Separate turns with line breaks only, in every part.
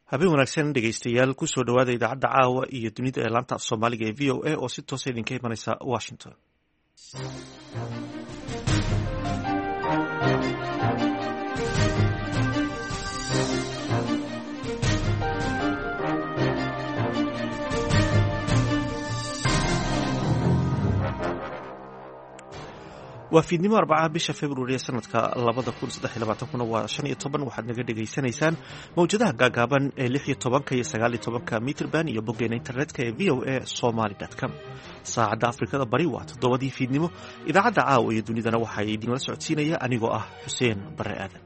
habeen wanaagsan dhegaystayaal kusoo dhawaada idaacadda caawa iyo dunida ee laanta af soomaaliga ee v o a oo si toosa idinka imanaysa washington. waa fiidnimo arbacaha bisha februari ee sanadka 2023 waa 15 waxaad naga dhegaysanaysaan mawjadaha gaagaaban ee 16 iyo 19 mitrban iyo boggeena internetka ee v o a somali.com. saacadda afrikada bari waa 7 fiidnimo. idaacadda caawa iyo dunidana waxaa idinla socodsiinaya anigoo ah xuseen bare aadan.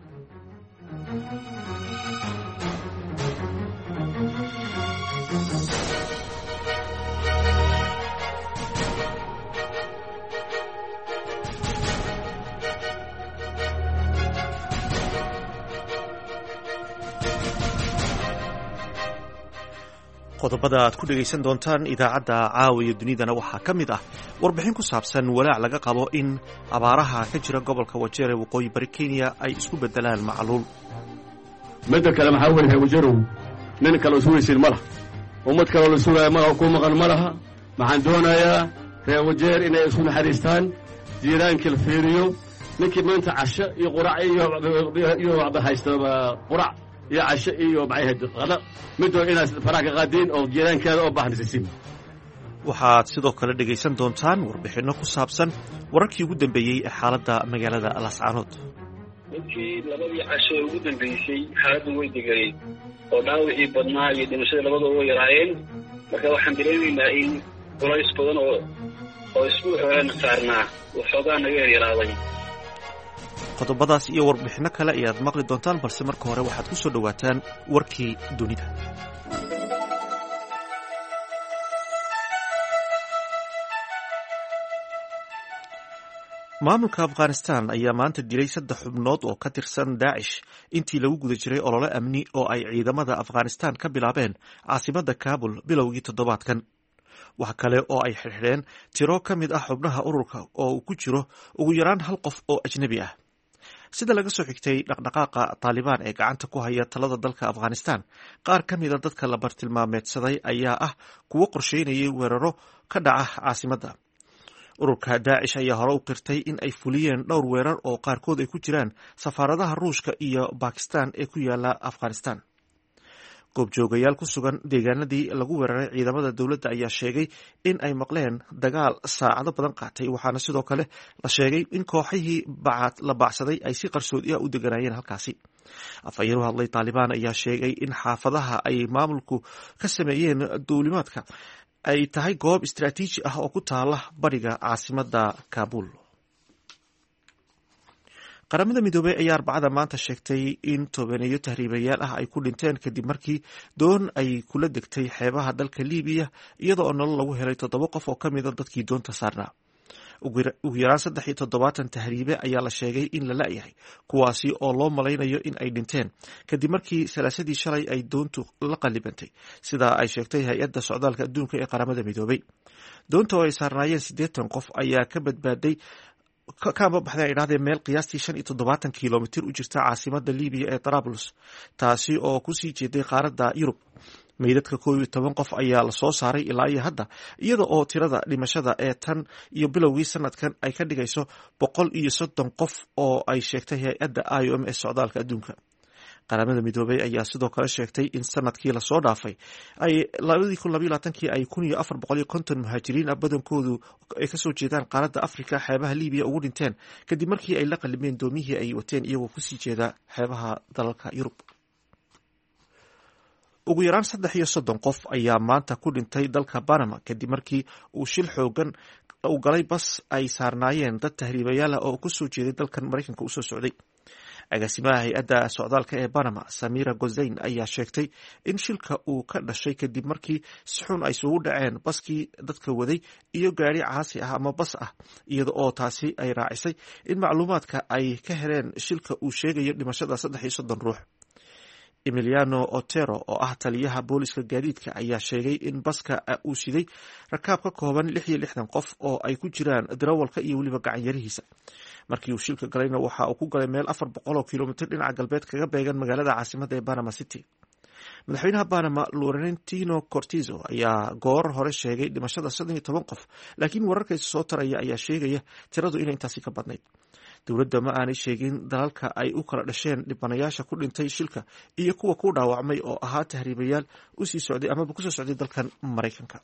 qodobada aad ku dhegaysan doontaan idaacadda caawa iyo dunidana waxaa ka mid ah warbixin ku saabsan walaac laga qabo in abaaraha ka jira gobolka Wajir ee waqooyi bari Kenya ay isku bedelaan macluul.
midda kale maxaa weeye Wajirow nin kale soo weysay malaha ummad kale oo soo ma ku maqan malaha maxaan doonayaa reer Wajir inay isku naxariistaan jiiraankii la fiiriyo ninkii maanta casho iyo quraac iyo wada haystaba quraac يا عشاء ومعيه غدا مدو إناس فراغ قادين أو جيران كذا أو بحر سيسيم.
waxaad sidoo kale dhegaysan doontaan warbixino ku saabsan wararkii ugu dambeeyay ee xaaladda magaalada Laascaanood.
intii labadii casho ugu dambeysay xaaladdu way degayd oo dhaawacii badnaa iyo dhimashada labadaba way yaraayeen marka waxaan dareemaynaa in culays badan oo isbuuc hore saarnaa waxoogaa naga yaraaday.
qodobadaas iyo warbixino kale ayaad maqli doontaan balse marka hore waxaad ku soo dhawaataan warkii dunida. maamulka Afghanistan ayaa maanta dilay 3 xubnood oo ka tirsan Daesh intii lagu guda jiray olole amni oo ay ciidamada Afghanistan ka bilaabeen caasimadda Kabul bilowgii toddobaadkan. waxa kale oo ay xirxireen tiro ka mid ah xubnaha ururka oo ku jiro ugu yaraan 1 qof oo ajnabi ah. sida laga soo xigtay dhaqdhaqaaqa Taliban ee gacanta ku haya talada dalka Afghanistan, qaar ka mid ah dadka la bartilmaameedsaday ayaa ah kuwo qorsheynayay weeraro ka dhaca caasimadda. ururka Daesh ayaa hore u qirtay in ay fuliyeen dhowr weerar oo qaarkood ay ku jiraan safaaradaha Ruushka iyo Pakistan ee ku yaala Afghanistan. goobjoogayaal ku sugan deegaanadii lagu weeraray ciidamada dowladda ayaa sheegay in ay maqleen dagaal saacado badan qaatay, waxaana sidoo kale la sheegay in kooxihii la baacsaday ay si qarsoodi ah u deganayeen halkaasi. afhayeen u hadlay Taliban ayaa sheegay in xaafadaha ay maamulku ka sameeyeen duulimaadka ay tahay goob istiraatiiji ah oo ku taala bariga caasimadda Kabul. qaramada midoobay ayaa arbacada maanta sheegtay in tobaneeyo tahriibayaal ah ay ku dhinteen kadib markii doon ay kula degtay xeebaha dalka Liibiya iyadoo nolol lagu helay 7 qof oo ka mid ah dadkii doonta saarnaa. ugu yaraan 73 tahriibe ayaa la sheegay in la la'yahay, kuwaasi oo loo malaynayo in ay dhinteen kadib markii salaasadii shalay ay doontu la qalibantay, sida ay sheegtay hay-adda socdaalka adduunka ee qaramada midoobay. doonta oo ay saarnaayeen 80 qof ayaa ka badbaaday kama baxday idhaahdeen meel qiyaastii 75 kilomitir u jirta caasimadda Liibiya ee Trablus, taasi oo ku sii jeeday qaaradda Yurub. meydadka 11 qof ayaa la soo saaray ilaa iyo hadda, iyada oo tirada dhimashada ee tan iyo bilowgii sanadkan ay ka dhigayso 130 qof oo ay sheegtay hay-adda IOM ee socdaalka adduunka. qaramada midoobay ayaa sidoo kale sheegtay in sanadkii la soo dhaafay ay 2022 ay 1450 muhaajiriin ah badankoodu ay ka soo jeedaan qaaradda Afrika xeebaha Liibiya ugu dhinteen kadib markii ay la qalimeen doomiyihii ay wateen iyagoo ku sii jeeda xeebaha dalalka Yurub. ugu yaraan 330 qof ayaa maanta ku dhintay dalka Panama kadib markii uu shil xoogan u galay bas ay saarnaayeen dad tahriibayaal ah oo ku soo jeeday dalkan Mareykanka u soo socday. agaasimaha hay-adda socdaalka ee Panama Samira Gozain ayaa sheegtay in shilka uu ka dhashay kadib markii si xun ay isugu dhaceen baskii dadka waday iyo gaari caasi ah ama bas ah, iyada oo taasi ay raacisay in macluumaadka ay ka heleen shilka uu sheegayo dhimashada 33 ruux. Emiliano Otero oo ah taliyaha booliska gaadiidka ayaa sheegay in baska uu siday rakaab ka kooban 66 qof oo ay ku jiraan darawalka iyo waliba gacan yarihiisa. markii uu shilka galayna waxa uu ku galay meel 400 kilomitir dhinaca galbeed kaga beegan magaalada caasimadda ee Panama City. madaxweynaha Panama Laurentino Cortizo ayaa goor hore sheegay dhimashada 17 qof, laakiin wararka soo taraya ayaa sheegaya tiradu inay intaasi ka badnayd. dowladda ma aanay sheegin dalalka ay u kala dhasheen dhibanayaasha ku dhintay shilka iyo kuwa ku dhaawacmay oo ahaa tahriibayaal u sii socday amaba kusoo socday dalkan Maraykanka.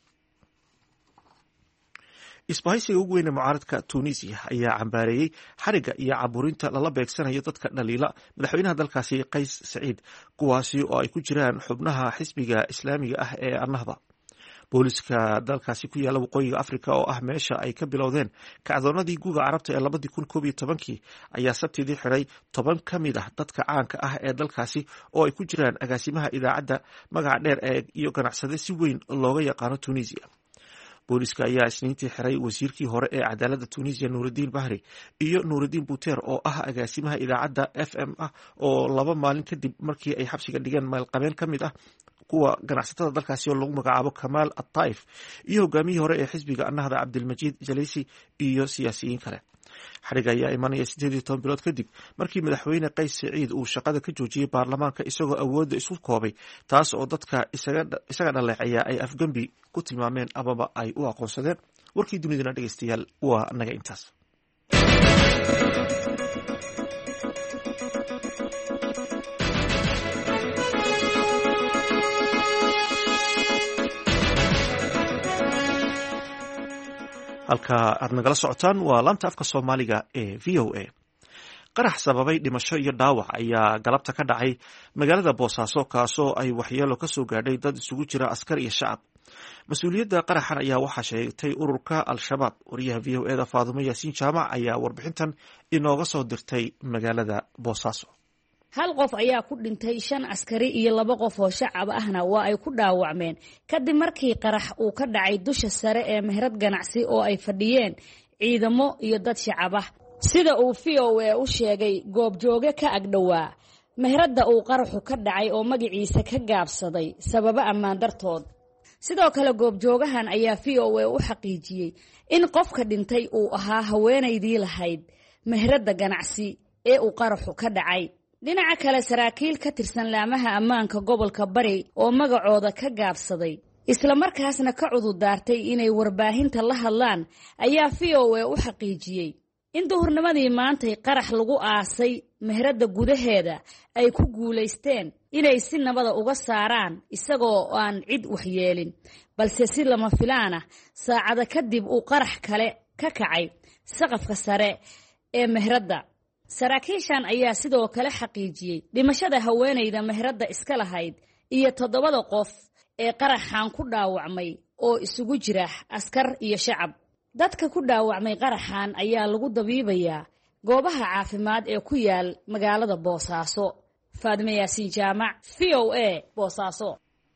isbahaysiga ugu weyn ee mucaaradka Tunisia ayaa cambaareeyay xariga iyo caburinta lala beegsanayo dadka dhaliila madaxweynaha dalkaasi Qays Saciid, kuwaasi oo ay ku jiraan xubnaha xisbiga islaamiga ah ee Annahda. booliska dalkaasi ku yaala waqooyiga Afrika oo ah meesha ay ka bilowdeen kacdoonadii guuga carabta ee 2011 ayaa sabtidii xiray 10 ka mid ah dadka caanka ah ee dalkaasi oo ay ku jiraan agaasimaha idaacadda magaca dheer ee iyo ganacsade si weyn looga yaqaano Tunisia. booliska ayaa isniintii xiray wasiirkii hore ee cadaaladda Tunisia Nuruddin Bahri iyo Nuruddin Buter oo ah agaasimaha idaacadda FM ah oo 2 maalin kadib markii ay xabsiga dhigeen maalqabeen ka mid ah kuwa ganacsatada dalkaasi oo lagu magacaabo Kamal At-Taif iyo hogaamiyihii hore ee xisbiga Annahda Abdelmajid Jalisi iyo siyaasiyiin kale. xariga ayaa imanaya 18 bilood kadib markii madaxweyne Qays Saciid uu shaqada ka joojiyay baarlamaanka isagoo awoodda isu koobay, taas oo dadka isaga dhaleecaya ay afgambi ku tilmaameen amaba ay u aqoonsadeen. warkii dunidana dhegeystayaal waa naga intaas. halka aad nagala socotaan waa laanta afka Soomaaliga ee VOA. qarax sababay dhimasho iyo dhaawac ayaa galabta ka dhacay magaalada Boosaaso, kaasoo ay waxyeelo ka soo gaadhay dad isugu jira askar iyo shacab. mas-uuliyadda qaraxan ayaa waxaa sheegtay ururka Al-Shabaab. wariyaha VOA-da Faadumo Yaasiin Jaamac ayaa warbixintan inooga soo dirtay magaalada Boosaaso.
hal qof ayaa ku dhintay, 5 askari iyo 2 qof oo shacab ahna waa ay ku dhaawacmeen kadib markii qarax uu ka dhacay dusha sare ee meherad ganacsi oo ay fadhiyeen ciidamo iyo dad shacab ah. sida uu VOA u sheegay goobjooge ka agdhowaa meheradda uu qaraxu ka dhacay oo magaciisa ka gaabsaday sababo ammaan dartood. sidoo kale goobjoogahan ayaa VOA u xaqiijiyay in qofka dhintay uu ahaa haweenaydii lahayd meheradda ganacsi ee uu qaraxu ka dhacay. dhinaca kale saraakiil ka tirsan laamaha ammaanka gobolka Bari oo magacooda ka gaabsaday isla markaasna ka cududaartay inay warbaahinta la hadlaan ayaa VOA u xaqiijiyay in duhurnimadii maantay qarax lagu aasay meheradda gudaheeda ay ku guulaysteen inay si nabada uga saaraan isagoo aan cid waxyeelin, balse si lama filaan ah saacada kadib uu qarax kale ka kacay saqafka sare ee meheradda. saraakiishan ayaa sidoo kale xaqiijiyay dhimashada haweenayda meheradda iska lahayd iyo 7 qof ee qaraxan ku dhaawacmay oo isugu jira askar iyo shacab. dadka ku dhaawacmay qaraxan ayaa lagu dabiibayaa goobaha caafimaad ee ku yaal magaalada Boosaaso. Faadumo Yaasiin Jaamac, VOA, Boosaaso.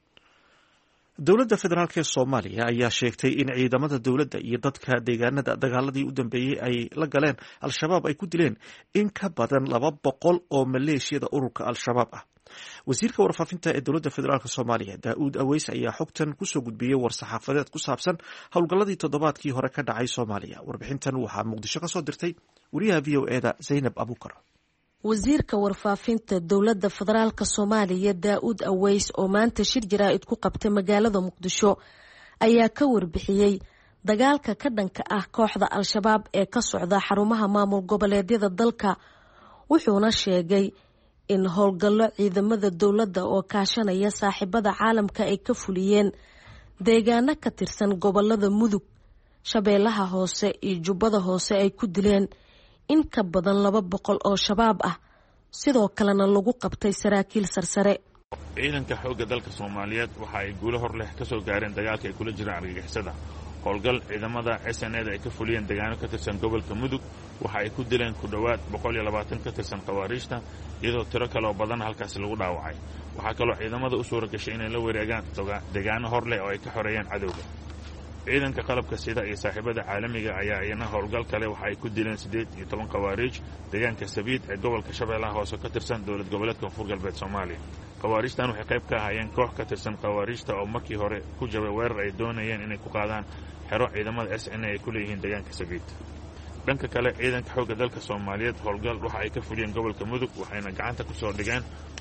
dowladda federaalk ee Soomaaliya ayaa sheegtay in ciidamada dowladda iyo dadka deegaanada dagaaladii u dambeeyay ay la galeen Al-Shabaab ay ku dileen in ka badan 200 oo maleeshiyada ururka Al-Shabaab ah. wasiirka warfaafinta ee dowladda federaalk Soomaaliya Daa'uud Aweys ayaa xogtan ku soo gudbiyay war-saxaafadeed ku saabsan howlgalladii toddobaadkii hore ka dhacay Soomaaliya. warbixintan waxaa Muqdisho ka soo dirtay wariyaha VOA-da Zainab Abukar.
wasiirka warfaafinta dowladda federaalka Soomaaliya Daa'uud Aweys oo maanta shir jaraa'id ku qabtay magaalada Muqdisho ayaa ka warbixiyay dagaalka ka dhanka ah kooxda Al-Shabaab ee ka socda xarumaha maamul goboleedyada dalka. wuxuuna sheegay in howlgallo ciidamada dowladda oo kaashanaya saaxiibada caalamka ay ka fuliyeen deegaano ka tirsan gobolada Mudug, Shabeellaha Hoose iyo Jubbada Hoose ay ku dileen in ka badan 200 oo shabaab ah, sidoo kalena lagu qabtay saraakiil sarsare.
ciidanka xoogga dalka Soomaaliyeed waxa ay guulo hor leh ka soo gaareen dagaalka ay kula jiraan argagixisada. howlgal ciidamada SNA ay ka fuliyeen deegaano ka tirsan gobolka Mudug waxa ay ku dileen ku dhawaad 120 ka tirsan qawaariijta, iyadoo tiro kale oo badan halkaas lagu dhaawacay. waxa kaloo ciidamada u suura gashay inay la wareegaan deegaano hor leh oo ay ka xoreeyeen cadowga. ciidanka qalabka sida iyo saaxiibada caalamiga ayaa iyana howlgal kale waxa ay ku dileen 18 qawaariij deegaanka Sabiid ee gobolka Shabeellaha Hoose ka tirsan dowlad goboleedka Koonfur Galbeed Soomaaliya. qawaariijtan waxay qayb ka ahaayeen koox ka tirsan qawaariijta oo markii hore ku jabay weerar ay doonayeen inay ku qaadaan xero ciidamada SNA ay ku leeyihiin deegaanka Sabiid. dhanka kale ciidanka xoogga dalka Soomaaliyeed howlgal waxa ay ka fuliyeen gobolka Mudug waxayna gacanta ku soo dhigeen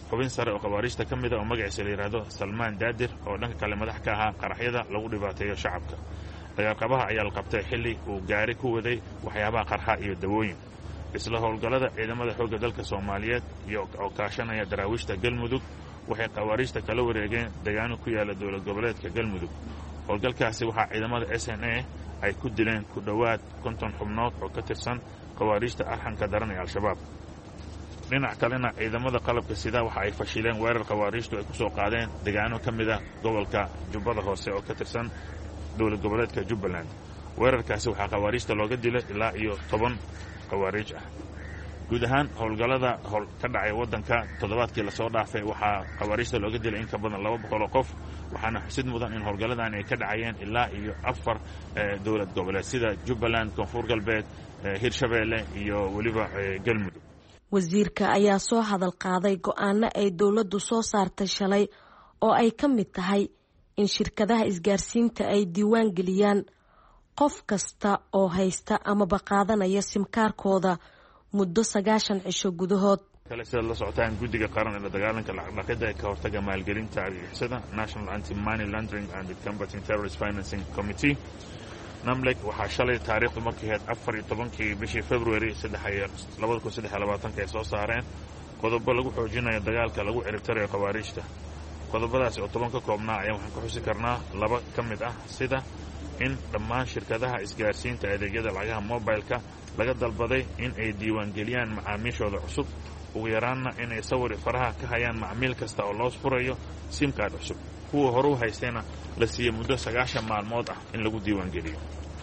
xubin sare oo khawaariijta ka mid a oo magaciisa la yidhaahdo salmaan daadir oo dhanka kale madax ka ahaa qaraxyada lagu dhibaateeyo shacabka. dagaalqabaha ayaa la qabtay xilli uu gaari ku waday waxyaabaha qarxa iyo dawooyin. isla howlgallada ciidamada xoogga dalka Soomaaliyeed oo kaashanaya daraawiishta Galmudug waxay khawaariijta kala wareegeen deegaano ku yaala dowlad goboleedka Galmudug. howlgalkaasi waxaa ciidamada SNA ay ku dileen ku dhowaad 50 xubnood oo ka tirsan khawaariijta arxanka daran ee Al-Shabaab. dhinac kalena ciidamada qalabka sida waxa ay fashileen weerar khawaariijtu ay ku soo qaadeen deegaano ka mid ah gobolka Jubbada Hoose oo ka tirsan dowlad goboleedka Jubbaland. weerarkaasi waxaa khawaariijta looga dilay ilaa iyo 10 khawaariij ah. guud ahaan howlgallada ka dhacay waddanka toddobaadkii la soo dhaafay waxaa khawaariijta looga dilay in ka badan 200 oo qof, waxaana xusid mudan in howlgalladan ay ka dhacayeen ilaa iyo 4 dowlad goboleed sida Jubbaland, Koonfur Galbeed, Hirshabeelle iyo weliba Galmudug.
wasiirka ayaa soo hadal qaaday go'aano ay dowladdu soo saartay shalay oo ay ka mid tahay in shirkadaha isgaarsiinta ay diiwaan geliyaan qof kasta oo haysta amaba qaadanaya simkaarkooda muddo 90 cisho gudahood.
kale sida la socotaan guddiga qaran ee dagaalanka lacag dhaqida ee ka hortaga maalgelinta argagixisada National Anti-Money Laundering and Combating Terrorist Financing Committee NAMLEC waxaa shalay taariikhdu markii ahayd 14 bishii February 2023 ay soo saareen qodobo lagu xoojinayo dagaalka lagu ciribtirayo khawaariijta. qodobadaasi oo 10 ka koobnaa ayaan waxaan ka xusi karnaa 2 ka mid ah sida in dhammaan shirkadaha isgaarsiinta adeegyada lacagaha mobilka laga dalbaday in ay diiwaan geliyaan macaamiishooda cusub, ugu yaraanna inay sawir faraha ka hayaan macmiil kasta oo loo furayo sim card cusub. kuwa hore u haystayna la siiyey muddo 90 maalmood ah in lagu diiwaan geliyo.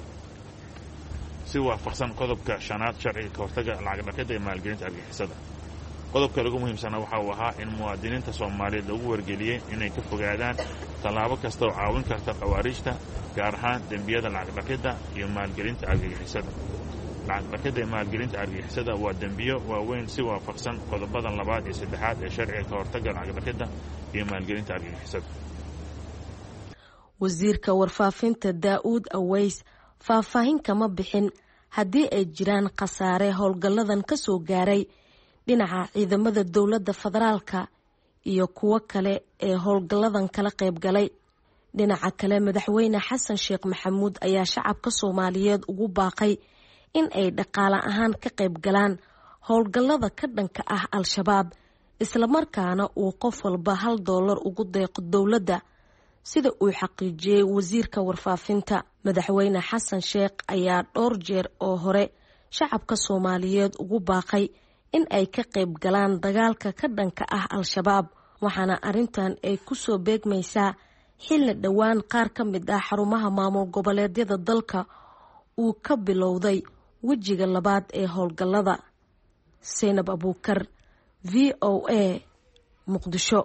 si waafaqsan qodobka 5aad sharciga ka hortaga lacag dhaqida ee maalgelinta argagixisada. qodobka lagu muhiimsanaa waxa uu ahaa in muwaadiniinta Soomaaliyeed lagu wargeliyay inay ka fogaadaan tallaabo kasta oo caawin karta khawaariijta, gaar ahaan dembiyada lacag dhaqida iyo maalgelinta argagixisada. lacag dhaqida iyo maalgelinta argagixisada waa dembiyo waaweyn si waafaqsan qodobada 2 iyo 3 ee sharciga ka hortaga lacag dhaqida iyo maalgelinta argagixisada.
wasiirka warfaafinta Daa'uud Aways faahfaahin kama bixin haddii ay jiraan khasaare howlgalladan ka soo gaaray dhinaca ciidamada dowladda federaalka iyo kuwo kale ee howlgalladan kala qayb galay. dhinaca kale madaxweyne xasan sheekh maxamuud ayaa shacabka Soomaaliyeed ugu baaqay in ay dhaqaale ahaan ka qayb galaan howlgallada ka dhanka ah Al-Shabaab, isla markaana uu qof walba $1 ugu deeqo dowladda, sida uu xaqiijiyay wasiirka warfaafinta. madaxweyne xasan sheekh ayaa dhowr jeer oo hore shacabka Soomaaliyeed ugu baaqay in ay ka qayb galaan dagaalka ka dhanka ah Al-Shabaab, waxaana arrintan ay ku soo beegmaysaa xilli dhowaan qaar ka mid ah xarumaha maamul goboleedyada dalka uu ka bilowday wejiga 2 ee howlgallada. Zainab Abuukar, VOA, Muqdisho.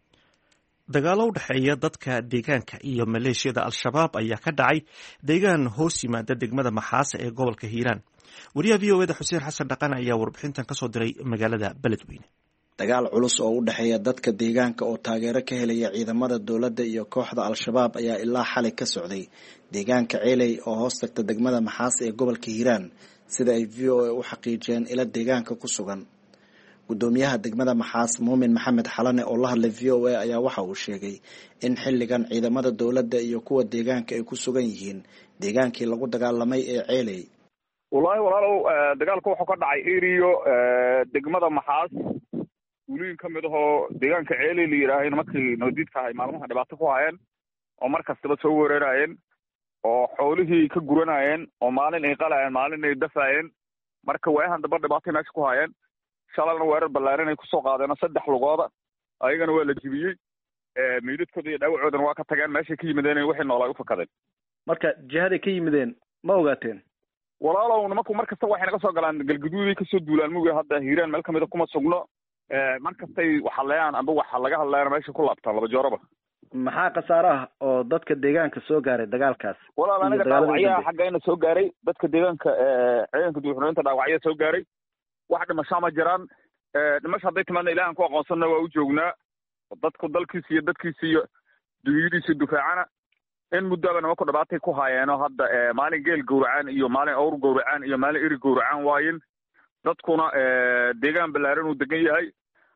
dagaalo u dhexeeya dadka deegaanka iyo maleeshiyada Al-Shabaab ayaa ka dhacay deegaan hoos yimaada degmada Maxaase ee gobolka Hiiraan. wariyaha VOA Xuseen Xasan Dhaqan ayaa warbixintan ka soo diray magaalada Beledweyne.
dagaal culus oo u dhexeeya dadka deegaanka oo taageero ka helaya ciidamada dowladda iyo kooxda Al-Shabaab ayaa ilaa xalay ka socday deegaanka Ceeley oo hoos tagta degmada Maxaase ee gobolka Hiiraan, sida ay VOA u xaqiijiyeen ila deegaanka ku sugan. gudoomiyaha degmada Maxaas Muumin Maxamed Xalane oo la hadlay VOA ayaa waxa uu sheegay in xilligan ciidamada dowladda iyo kuwa deegaanka ay ku sugan yihiin deegaankii lagu dagaalamay ee Ceeley.
walaalow dagaalku wuxuu ka dhacay eriyo degmada Maxaas, guuliin ka mid ahoo deegaanka Ceeley la yiraahdo markii noodiidka ay maalmaha dhibaato ku hayeen oo markastaba soo weerarayeen oo xoolihii ka guranayeen oo maalin ay qalayeen maalin ay dafayeen, marka waayahan daba dhibaato meesha ku hayeen. shalalna weerar ballaaran ay kusoo qaadeen 3 lugooda, ayagana waa la jibiyey. meydadkooda iyo dhaawacoodana waa ka tageen, meeshay ka yimideen wixii noolay u fakadeen.
marka jihaday ka yimideen ma ogaateen?
walaalow nimanku markasta waxay naga soo galaan galgaduuday kasoo duulaan muga hadda Hiiraan meel kamida kuma sugno. markastay waxaleeyaan amba waxa laga hadlayna meesha ku laabtaan 2 jooraba.
maxaa khasaare ah oo dadka deegaanka soo gaaray dagaalkaas?
walaal aniga dhaawacyo xaggayna soo gaaray, dadka deegaanka ciidanka duuxureynta dhaawacyo soo gaaray. wax dhimasho ma jiraan. dhimasho hadday timaadna ilaahan ku aqoonsanna waa u joognaa. dadku dalkiisa iyo dadkiisa iyo dunyadiisa difaacana in muddaba nimanku dhibaatay ku haayeenoo hadda maalin geel gowracaan iyo maalin awr gowracaan iyo maalin eri gowracaan waayin. dadkuna deegaan ballaaran uu degan yahay.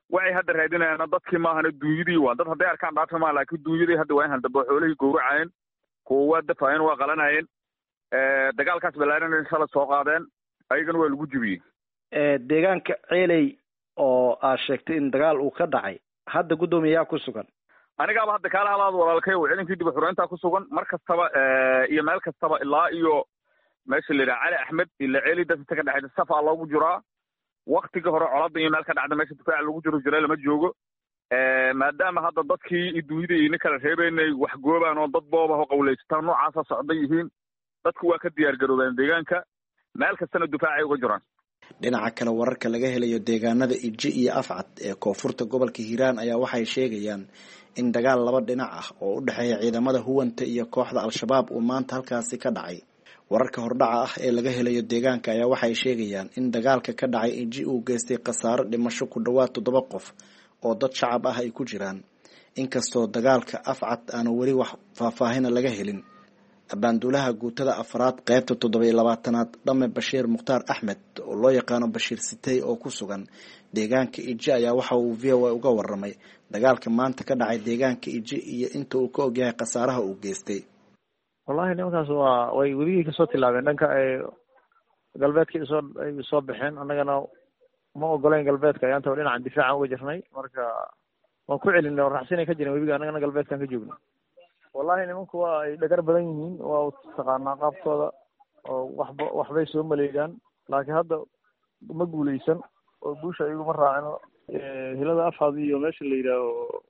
waxay hadda raadinayaana dadkii maahana duunyadii waa dad hadday arkaan dhaafi maa laakiin duunyadii hadda waa in handaba xoolihii gowracayeen kuwa waa dafaayeen waa qalanayeen dagaalkaas balaaran shala soo qaadeen ayagana waa lagu jibiyey.
deegaanka ceeley oo aad sheegtay in dagaal uu ka dhacay hadda guddoomiyayaa ku sugan.
anigaaba hadda kaala halaad walaalkay oo ciidankii dib u xureyntaa ku sugan mar kastaba iyo meel kastaba ilaa iyo meesha la yidhaha cali axmed ila ceeli dadka ka dhexaysa safaa loogu jiraa. waktigii hore colada iyo meel ka dhacda meesha difaaca lagu jiro jiray lama joogo maadaama hadda dadkii iyo duunyada iyo nin kala reebeynay wax goobaan oo dad booba oo qawlaysataan noocaasa socday yihiin dadku waa ka diyaar garoobeen deegaanka meel kastana difaacay uga jiraan.
dhinaca kale wararka laga helayo deegaanada Iji iyo Afcad ee koonfurta gobolka Hiiraan ayaa waxay sheegayaan in dagaal laba dhinac ah oo u dhaxeeya ciidamada huwanta iyo kooxda al-shabaab uu maanta halkaasi ka dhacay. wararka hordhaca ah ee laga helayo deegaanka ayaa waxay sheegayaan in dagaalka ka dhacay Iji uu geystay khasaaro dhimasho ku dhawaad 7 qof oo dad shacab ah ay ku jiraan inkastoo dagaalka Afcad aan wali wax faahfaahin laga helin. abaanduulaha guutada afraad qaybta 27aad Dhame Bashiir Mukhtaar Axmed oo loo yaqaan Bashiir Sitay oo ku sugan deegaanka Iji ayaa waxa uu VOA uga warramay dagaalka maanta ka dhacay deegaanka Iji iyo inta uu ka ogyahay khasaaraha uu geystay.
wallahi nimankaas waa way wadiga kasoo tilaabeen dhanka ay galbeedka soo baxeen annagana ma ogoleen galbeedka ayaanta dhinaca difaaca uga jirnay marka waan ku celinay raxsinay ka jireen wadiga annagana galbeedkan ka joogno. wallahi nimanku waa ay dhagar badan yihiin waa taqaanaa qaabkooda oo waxbay soo maleegaan laakiin hadda ma guuleysan oo guusha iguma raacino. hilada Afcad iyo meesha la yidhaaho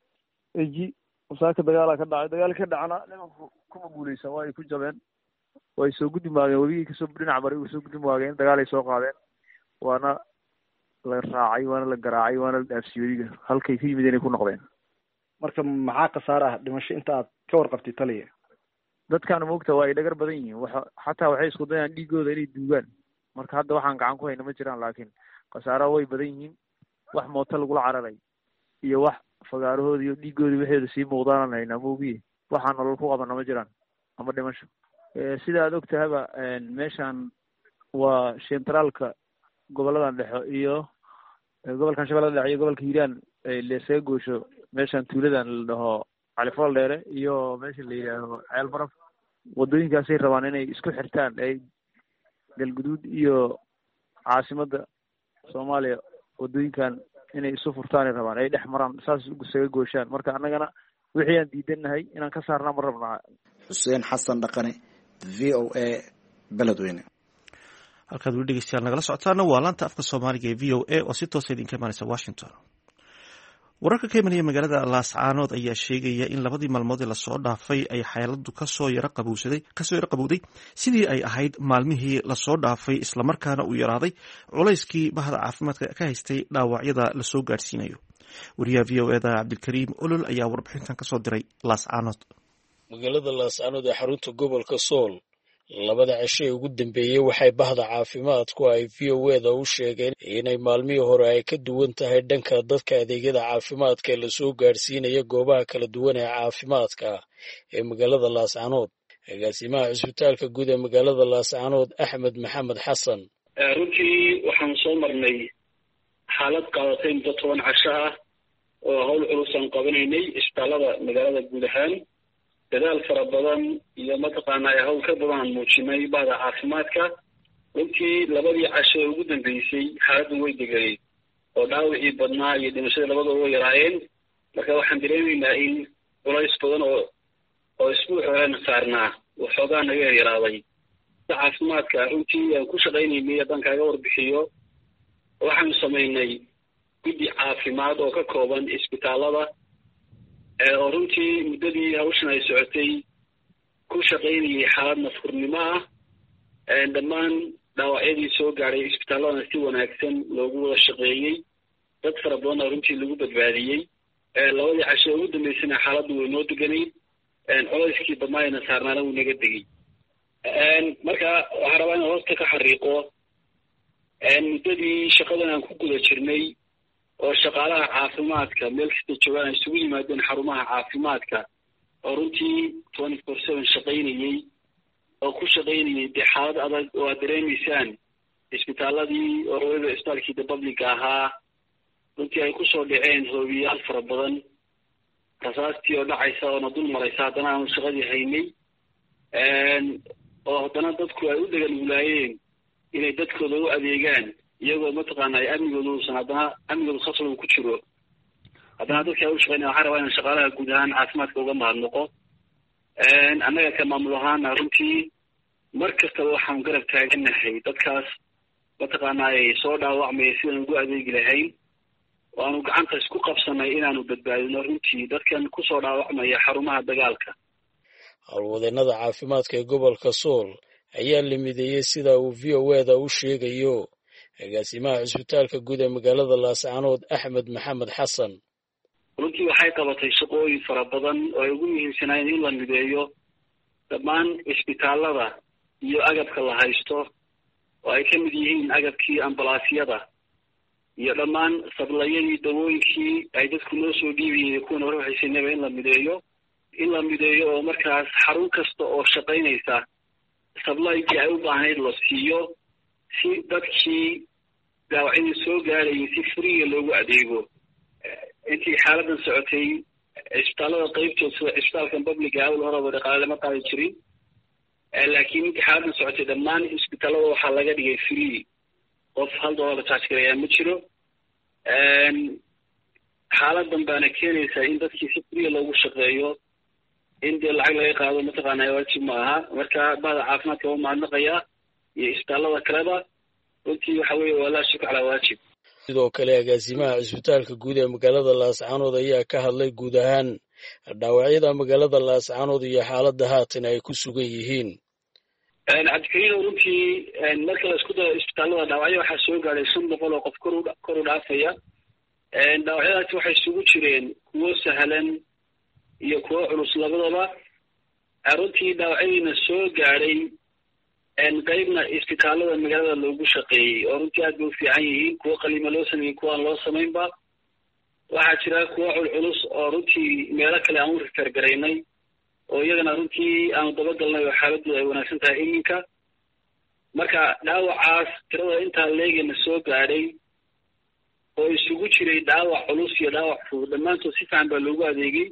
Iji usaaka dagaala ka dhacay dagaal ka dhacna nimanku kuma guuleysan waa ay ku jabeen way soo gudbi maageen wadiga kasoo dhinac bari u soo gudbi maageen dagaalay soo qaadeen waana la raacay waana la garaacay waana la dhaafsiyey wadiga halkay ka yimid inay ku noqdeen.
marka maxaa khasaare ah dhimasho inta aad ka warqabtay taliya?
dadkaan moogta waa ay dhagar badan yihiin xataa waxay isku dayaan dhiigooda inay duugaan marka hadda waxaan gacan ku hayna ma jiraan laakiin khasaaraha way badan yihiin wax mooto lagula cararay iyo wax fagaarahooda iyo dhiigooda waxeeda sii muuqdaan haynaa moogiye waxaan nolol ku qabana ma jiraan ama dhimasho. sida aad ogtahaba meeshaan waa centraalka goboladan dhexe iyo gobolkan shabeellada dhexe iyo gobolka Hiiraan leesaga goosho meeshaan tuuladan la dhaho Califool dheere iyo meesha la yidhaaho Ceel Baraf wadooyinkaasay rabaan inay isku xirtaan ay galguduud iyo caasimadda Soomaaliya wadooyinkan inay isu furtaan ay rabaan ay dhex maraan saas isaga gooshaan marka annagana wixii aan diidanahay inaan ka saarnaa ma rabnaa.
Xuseen Xasan Dhaqane VOA Beledweyne.
halkaad weli dhegeystayaal nagala socotaana waa laanta afka Soomaaliga ee VOA oo si toos ah idinka imanaysa Washington. wararka ka imanaya magaalada Laascaanood ayaa sheegaya in labadii maalmood ee lasoo dhaafay ay xaaladdu kasoo yara qabowday sidii ay ahayd maalmihii lasoo dhaafay islamarkaana uu yaraaday culayskii bahda caafimaadka ka haystay dhaawacyada lasoo gaadhsiinayo. wariyaha VOA-da Cabdilkariim Olol ayaa warbixintan kasoo diray Laascaanood.
magaalada Laascaanood ee xarunta gobolka Sool labada cisho ee ugu dambeeyey waxay bahda caafimaadku ay VOA-da u sheegeen inay maalmihii hore ay ka duwan tahay dhanka dadka adeegyada caafimaadka ee lasoo gaadhsiinaya goobaha kala duwan ee caafimaadka ee magaalada Laascaanood. agaasimaha cisbitaalka guud ee magaalada Laascaanood Axmed Maxamed Xasan
runtii waxaan soo marnay xaalad qaadatay muddo 10 casho ah oo hawl culus aan qabanaynay isbitaalada magaalada guud ahaan dadaal fara badan iyo mataqaanaa hawl ka badan muujinay bahda caafimaadka. runtii labadii casho ee ugu dambeysay xaaladdu way deganeed oo dhaawacii badnaa iyo dhimashada labadaba way yaraayeen marka waxaan dareemaynaa in culays badan oo isbuuc horena saarnaa waxoogaa naga yaraaday. caafimaadka runtii aan ku shaqaynaynay haddaan kaaga warbixiyo waxaanu samaynay guddi caafimaad oo ka kooban isbitaalada oo runtii muddadii hawshan ay socotay ku shaqaynayay xaalad nafhurnimo ah. dhammaan dhaawacyadii soo gaadhay isbitaaladana si wanaagsan loogu wada shaqeeyey dad fara badanna runtii lagu badbaadiyey. labadii casho ugu dambeysana xaaladdu way noo deganayd culayskii badnaayna saarnaana wuu naga degay. marka waxaan rabaa in hoosta ka xariiqo muddadii shaqadan aan ku guda jirnay oo shaqaalaha caafimaadka meel kasta joogaan ay isugu yimaadeen xarumaha caafimaadka oo runtii 24/7 shaqaynayey oo ku shaqaynayay dee xaalad adag oo aad dareemaysaan isbitaaladii oo waliba isbitaalkii public ahaa runtii ay kusoo dhaceen hoobiyaal fara badan rasaastii oo dhacaysa oona dul maraysa haddana aanu shaqadii haynay oo haddana dadku ay u dheganuglaayeen inay dadkooda u adeegaan iyagoo mataqaana ay amnigooda uusan haddana amnigooda khasab uu ku jiro haddana dadka ay u shaqeynaya waxaan rabaa inaan shaqaalaha guud ahaan caafimaadka uga mahadnaqo annaga ka maamul ahaana runtii mar kastaba waxaan garab taaganahay dadkaas mataqaana ay soo dhaawacmaya sidaan ugu adeegi lahayn oo aanu gacanta isku qabsanay inaanu badbaadino runtii dadkan kusoo dhaawacmaya xarumaha dagaalka
howlwadeennada caafimaadka ee gobolka sool ayaa la mideeyey sida uu VOA-da u sheegayo agaasimaha cisbitaalka guud ee magaalada laascaanood axmed maxamed xasan
runtii waxay qabatay shaqooyin fara badan oo ay ugu muhiimsanaayeen in la mideeyo dhammaan cisbitaalada iyo agabka la haysto oo ay ka mid yihiin agabkii ambalaasyada iyo dhammaan sablayadii dawooyinkii ay dadku noo soo dhiibayeen kuwana hore haysanaba in la mideeyo oo markaas xarun kasta oo shaqaynaysa sablaygii ay u baahnayd la siiyo si dadkii daawacyadii soo gaarayay si friga loogu adeego intii xaaladan socotay cisbitaalada qaybtood sida cisbitaalkan publica awal horeba dhaqaale lama qaadi jirin laakiin intii xaaladan socotay dhammaan cisbitaalada waxaa laga dhigay free qof $1 la charge garayaa ma jiro xaaladan baana keenaysaa in dadkii si friga loogu shaqeeyo in dee lacag laga qaado mataqaana waajib ma aha marka bahda caafimaadka waa mahadnaqayaa iyo isbitaalada kaleba runtii waxa weeye waa laa shuk calaa waajib
sidoo kale agaasimaha cisbitaalka guud ee magaalada laascaanood ayaa ka hadlay guud ahaan dhaawacyada magaalada laascaanood iyo xaaladda haatan ay ku sugan yihiin
cabdikariino runtii marka la isku daro isbitaalada dhaawacyo waxaa soo gaadhay 500 oo qof kor u dhaafaya dhaawacyadaasi waxay isugu jireen kuwo sahlan iyo kuwo culus labadaba runtii dhaawacyadiina soo gaadhay qaybna isbitaalada magaalada loogu shaqeeyey oo runtii aad bay u fiican yihiin kuwo qaliima loo sameeyey kuwa aan loo samaynba waxaa jira kuwo culculus oo runtii meelo kale aan u rifergaraynay oo iyagana runtii aanu dabagalnay oo xaaladooda ay wanaagsan tahay iminka marka dhaawacaas tirada intaa leegana soo gaadhay oo isugu jiray dhaawac culus iyo dhaawac fudud dhammaantood si fiican baa loogu adeegay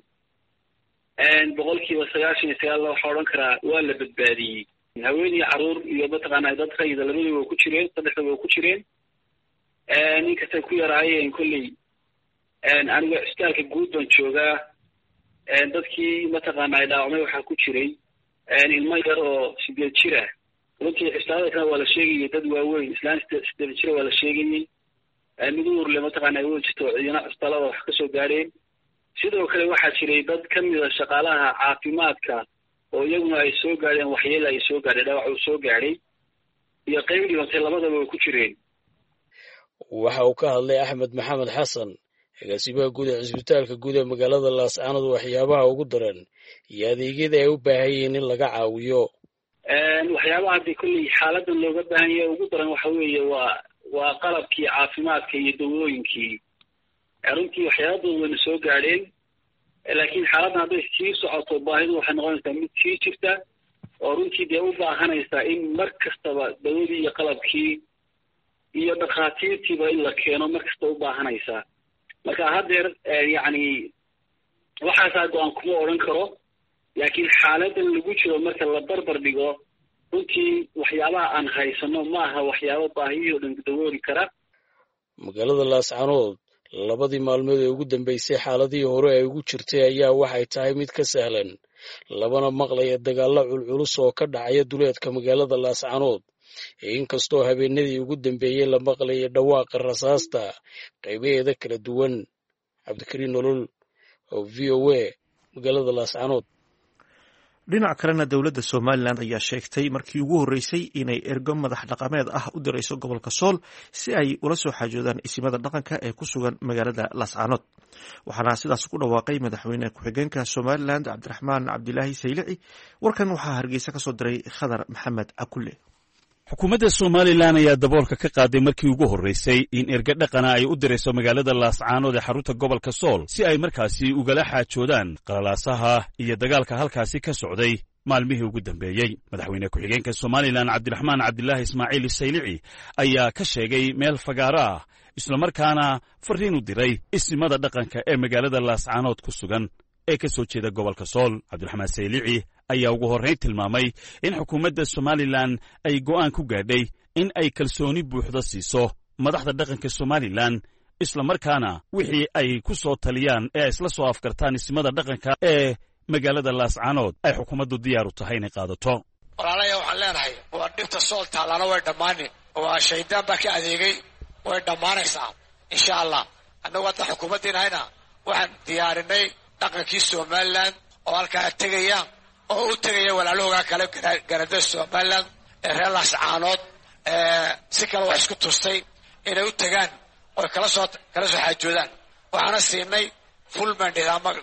99% waxaa odhan karaa waa la badbaadiyey haween iyo caruur iyo mataqaana dad rayida labadaba waa ku jireen saddexdaba waa ku jireen inkastay ku yaraayeen kolley aniga cisbitaalka guud baan joogaa dadkii mataqaana ay dhaawacmay waxaa ku jiray ilmo yar oo 8 jir ah runtii cisbitaalada kana waa la sheegayay dad waaweyn islaan 8 jir waa la sheegayay mid uurle mataqaana ay weyn jirto cidina cisbitaalada wax ka soo gaadheen sidoo kale waxaa jiray dad ka mid a shaqaalaha caafimaadka oo iyaguna ay soo gaadheen waxyeelo ay soo gaadhay dhaawac uu soo gaadhay iyo qayb dhibatay labadaba way ku jireen
waxa uu ka hadlay axmed maxamed xasan agaasimaha guud ee cisbitaalka guud ee magaalada laascaanood waxyaabaha ugu daran iyo adeegyada ay u baahan yihiin in laga caawiyo
waxyaabaha haddii kolley xaaladan looga baahan yahay ugu daran waxa weeye waa qalabkii caafimaadka iyo dawooyinkii runtii waxyaabadooda wayna soo gaadheen laakiin xaaladdan hadday sii socoto baahidu waxay noqonaysaa mid sii jirta oo runtii dee u baahanaysaa in mar kastaba dawadii iyo qalabkii iyo dhakhaatiirtiiba in la keeno mar kasta u baahanaysaa marka haddeer yacni waxaasaa go-aan kuma odhan karo laakiin xaaladan lagu jiro marka la barbar dhigo runtii waxyaabaha aan haysano ma aha waxyaabo baahiyihii oo dhan dawooli kara
magaalada laascaanood labadii maalmood ee ugu dambeysay xaaladihii hore ay ugu jirtay ayaa waxay tahay mid ka sahlan labana maqlaya dagaalo culculus oo ka dhacaya duleedka magaalada laascaanood inkastoo habeenadii ugu dambeeyey la maqlaya dhawaaqa rasaasta qaybaheeda kala duwan cabdikariin nolol oo VOA magaalada laascaanood
dhinac kalena dowladda somalilan ayaa sheegtay markii ugu horreysay inay ergo madax dhaqameed ah u dirayso gobolka sool si ay ula soo xaajoodaan isimada dhaqanka ee ku sugan magaalada laascaanood waxaana sidaas ku dhawaaqay madaxweyne ku-xigeenka somalilan cabdiraxmaan cabdilaahi saylici warkan waxaa hargeysa ka soo diray khadar maxamed cakulle
xukuumadda somalilan ayaa daboolka ka qaaday markii ugu horraysay in erga dhaqana ay u dirayso magaalada laascaanood ee xarunta gobolka sool si ay markaasi ugala xaajoodaan qalalaasaha iyo dagaalka halkaasi ka socday maalmihii ugu dambeeyey madaxweyne ku-xigeenka somalilan cabdiraxmaan cabdilaahi ismaaciil saylici ayaa ka sheegay meel fagaaro ah islamarkaana fariin u diray isimada dhaqanka ee magaalada laascaanood ku sugan ee ka soo jeeda gobolka sool cabdiraxmaan saylici ayaa ugu horrayn tilmaamay in xukuumadda somalilan ay go'aan ku gaadhay in ay kalsooni buuxda siiso madaxda dhaqanka somalilan islamarkaana wixii ay ku soo taliyaan ee ay isla soo afkartaan isimada dhaqanka ee magaalada laascaanood ay xukuumaddu diyaar u tahay inay qaadato
walaalaya waxaan leenahay waa dhibta sool taallana way dhammaani waa shaydaan baa ka adeegay way dhammaanaysaa insha allah annagu hadda xukuumaddiinahayna waxaan diyaarinay dhaqankii somalilan oo halkaa tegaya oo u tegaya walaalahoogaa kale garadada somalilan ee reer laascaanood si kale wax isku tustay inay u tegaan oy kala soo xaajoodaan waxaana siinay full mandate ama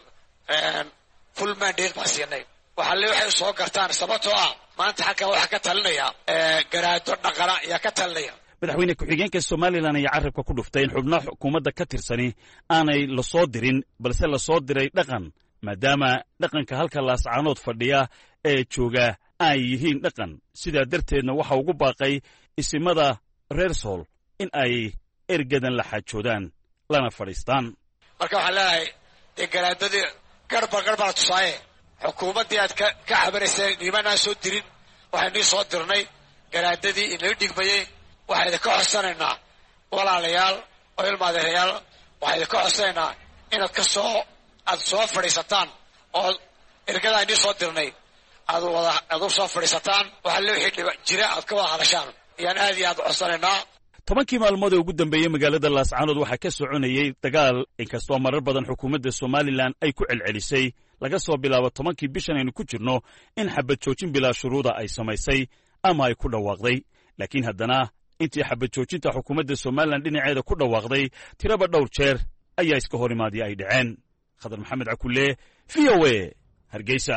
full mandate baan siinay waxay soo gartaan sababtoo ah maanta halkan waxaa ka talinaya garaado dhaqana ayaa ka talinaya
madaxweyne ku-xigeenka somalilan ayaa carrabka ku dhuftay in xubnaha xukuumadda ka tirsani aanay la soo dirin balse la soo diray dhaqan maadaama dhaqanka halka laascaanood fadhiya ee jooga ay yihiin dhaqan sidaa darteedna waxa ugu baaqay isimada reer sool in ay ergadan la xaajoodaan lana fadhiistaan
marka waxaan leenahay dee garaadadii garba la tusaaye xukuumaddii aad ka cabanayseen nimanaan soo dirin waxay nii soo dirnay garaadadii inala dhigmayey waxaa idinka codsanaynaa walaalayaal oo ilmaadeerayaal waxaa idinka codsanaynaa inaad aad soo fadhiisataan oo ergadaa inii soo dirnay aad u soo fadhiisataan waxaa le wixii jira aad ka wada hadashaan ayaan aad iyo aad codsanaynaa
10kii maalmood ee ugu dambeeyey magaalada laascaanood waxaa ka soconayey dagaal inkastoo marar badan xukuumadda somalilan ay ku celcelisay laga soo bilaabo 10kii bishan aynu ku jirno in xabad joojin bilaa shuruuda ay samaysay ama ay ku dhawaaqday laakiin haddana intii xabad joojinta xukuumadda somalilan dhinaceeda ku dhawaaqday tiraba dhowr jeer ayaa iska hor imaadii ay dhaceen khadar maxamed cakulle v o a hargeysa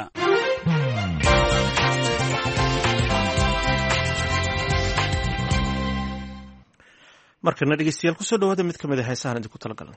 markana dhegeystayaal kusoo dhawaada mid ka mid a heesahan idinku talagalan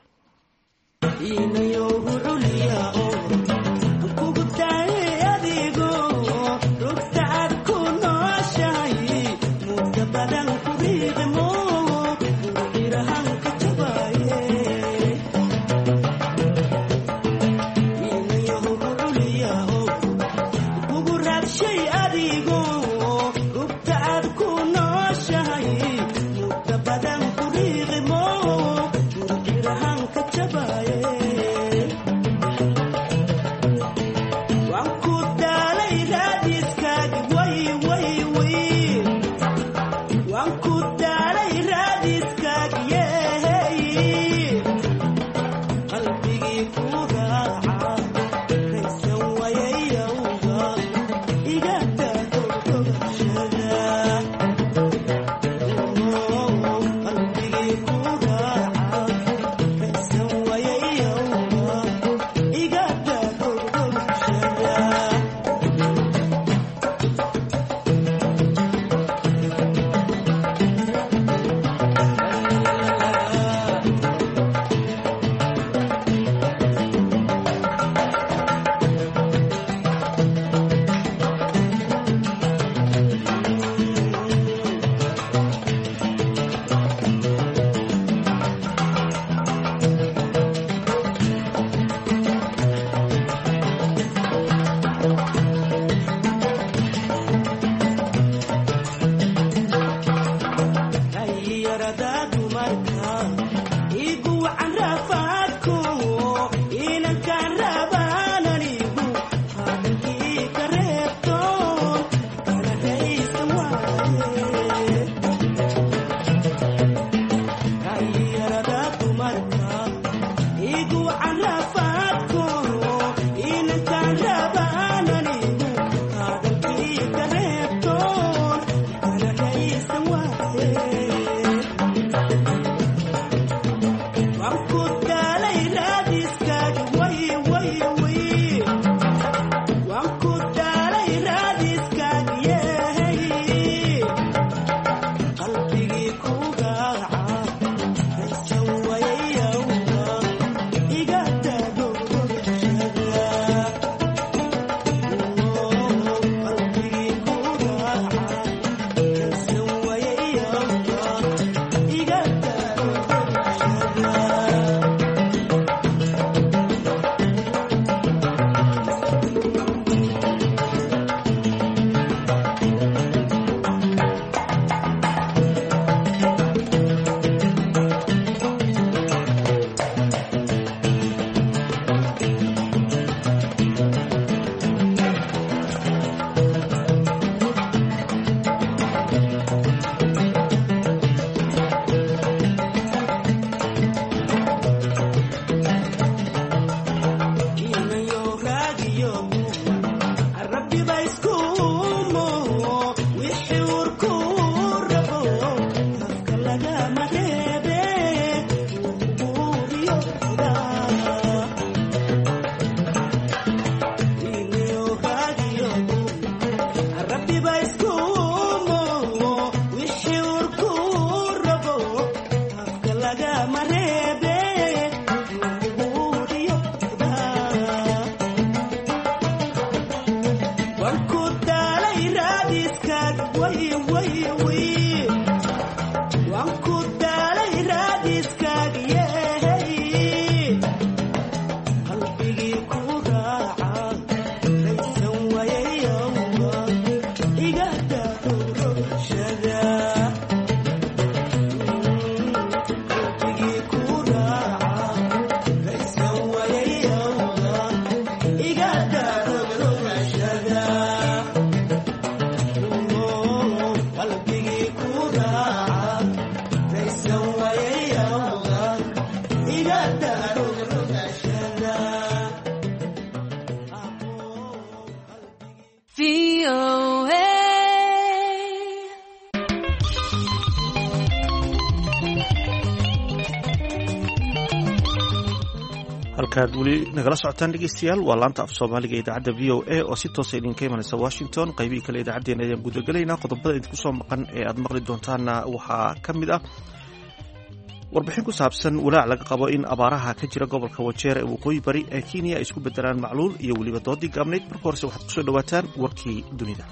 Jabaye
halkaad weli nagala socotaan dhegeystayaal waa laanta af soomaaliga idaacadda v o a oo si toosa idinka imanaysa washington qaybihii kale idaacaddeen ayaan gudagelaynaa qodobada idinku soo maqan ee aad maqli doontaanna waxaa ka mid ah warbixin ku saabsan walaac laga qabo in abaaraha ka jira gobolka wajeer ee waqooyi bari ee kenya ay isku bedelaan macluul iyo weliba doodii gaabnayd marka horese waxaad kusoo dhawaataan warkii dunida.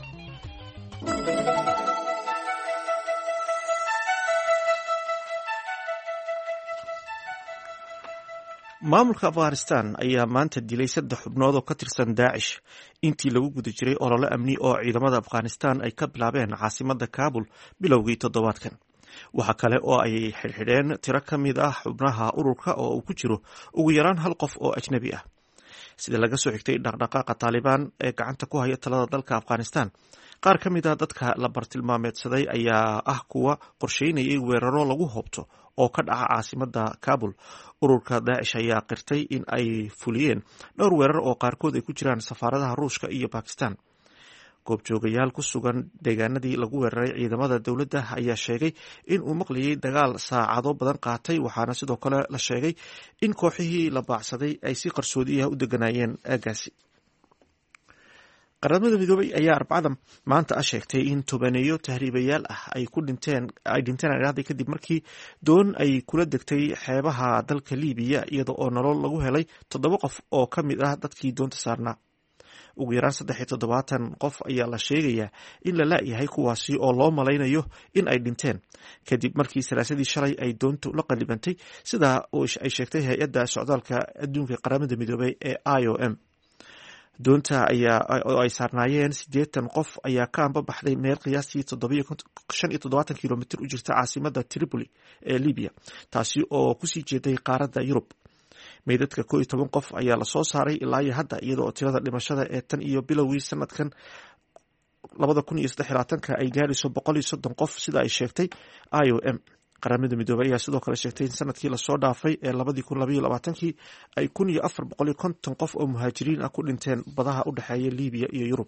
maamulka afghanistan ayaa maanta dilay 3 xubnood oo ka tirsan daacish intii lagu guda jiray olole amni oo ciidamada afghanistan ay ka bilaabeen caasimadda kaabul bilowgii toddobaadkan. waxa kale oo ay xidhxidheen tiro ka mid ah xubnaha ururka oo uu ku jiro ugu yaraan 1 qof oo ajnabi ah. sida laga soo xigtay dhaqdhaqaaqa taalibaan ee gacanta ku haya talada dalka afghanistan, qaar ka mid ah dadka la bartilmaameedsaday ayaa ah kuwa qorsheynayay weeraro lagu hoobto oo ka dhaca caasimadda kaabul. ururka daacish ayaa qirtay in ay fuliyeen dhowr weerar oo qaarkood ay ku jiraan safaaradaha ruushka iyo bakistan. goobjoogayaal ku sugan deegaanadii lagu weeraray ciidamada dowladda ayaa sheegay in uu maqlayay dagaal saacado badan qaatay, waxaana sidoo kale la sheegay in kooxihii la baacsaday ay si qarsoodi ah u deganayeen aagaasi. qaramada midoobay ayaa arbacada maanta sheegtay in tobaneeyo tahriibayaal ah ay dhinteen kadib markii doon ay kula degtay xeebaha dalka liibiya iyada oo nolol lagu helay 7 qof oo ka mid ah dadkii doonta saarnaa. ugu yaraan 73 qof ayaa la sheegayaa in la la'yahay, kuwaasi oo loo malaynayo in ay dhinteen kadib markii salaasadii shalay ay doontu la qalibantay, sidaa ay sheegtay hay-adda socdaalka adduunka qaramada midoobay ee IOM. doonta oo ay saarnaayeen 80 qof ayaa ka ambabaxday meel qiyaastii 75 kilomitir u jirta caasimadda Tripoli ee Libiya, taasi oo kusii jeeday qaaradda Yurub. meydadka 11 qof ayaa lasoo saaray ilaa iyo hadda, iyada oo tirada dhimashada ee tan iyo bilowgii sanadkan 2023 ay gaarayso 130 qof sida ay sheegtay IOM. qaramada midoobay ayaa sidoo kale sheegtay in sanadkii lasoo dhaafay ee 2022 ay 1450 qof oo muhaajiriin ah ku dhinteen badaha u dhexeeya Liibiya iyo Yurub.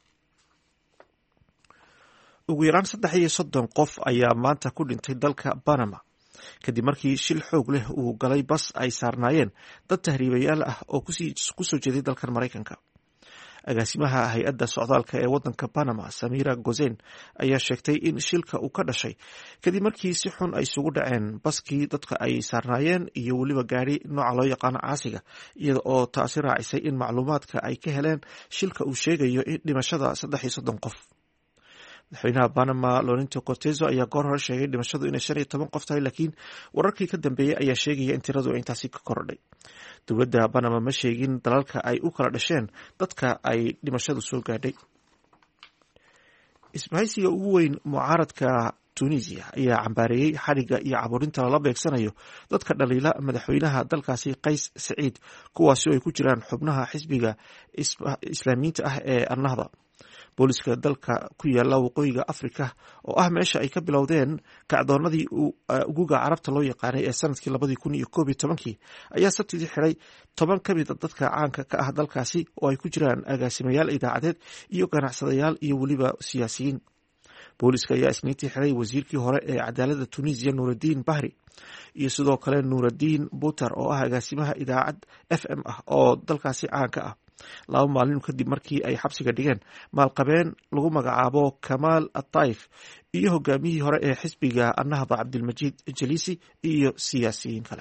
ugu yaraan 30 qof ayaa maanta ku dhintay dalka Panama kadib markii shil xoog leh uu galay bas ay saarnaayeen dad tahriibayaal ah oo kusoo jeeday dalkan Maraykanka. agaasimaha hay-adda socdaalka ee wadanka Panama, Samira Gozen, ayaa sheegtay in shilka uu ka dhashay kadib markii si xun ay isugu dhaceen baskii dadka ay saarnaayeen iyo weliba gaari nooca loo yaqaano caasiga, iyada oo taasi raacisay in macluumaadka ay ka heleen shilka uu sheegayo in dhimashada 30 qof. madaxweynaha Panama Lorenzo Cortezo ayaa goor hore sheegay dhimashadu inay 15 qof tahay, laakiin wararkii ka dambeeyay ayaa sheegaya in tiradu intaasi ka kordhay. dowladda Panama ma sheegin dalalka ay u kala dhasheen dadka ay dhimashadu soo gaadhay. isbahaysiga ugu weyn mucaaradka Tunisia ayaa cambaareeyey xadhigga iyo caburinta lala beegsanayo dadka dhaliila madaxweynaha dalkaasi Qays Saciid, kuwaasi oo ay ku jiraan xubnaha xisbiga islaamiyiinta ah ee Annahda. booliska dalka ku yaala waqooyiga Afrika oo ah meesha ay ka bilowdeen kacdoonadii uguga carabta loo yaqaanay ee sanadkii 2011 ayaa sabtidii xiray 10 ka mid ah dadka caanka ka ah dalkaasi oo ay ku jiraan agaasimayaal idaacadeed iyo ganacsadayaal iyo weliba siyaasiyiin. booliska ayaa isniintii xiray wasiirkii hore ee cadaaladda Tunisia Nuruddin Bahri iyo sidoo kale Nuruddin Butar oo ah agaasimaha idaacad FM ah oo dalkaasi caanka ah, 2 maalin kadib markii ay xabsiga dhigeen maalqabeen lagu magacaabo Kamal At-Taif iyo hogaamiyihii hore ee xisbiga Annahda Cabdilmajiid Jalisi iyo siyaasiyiin kale.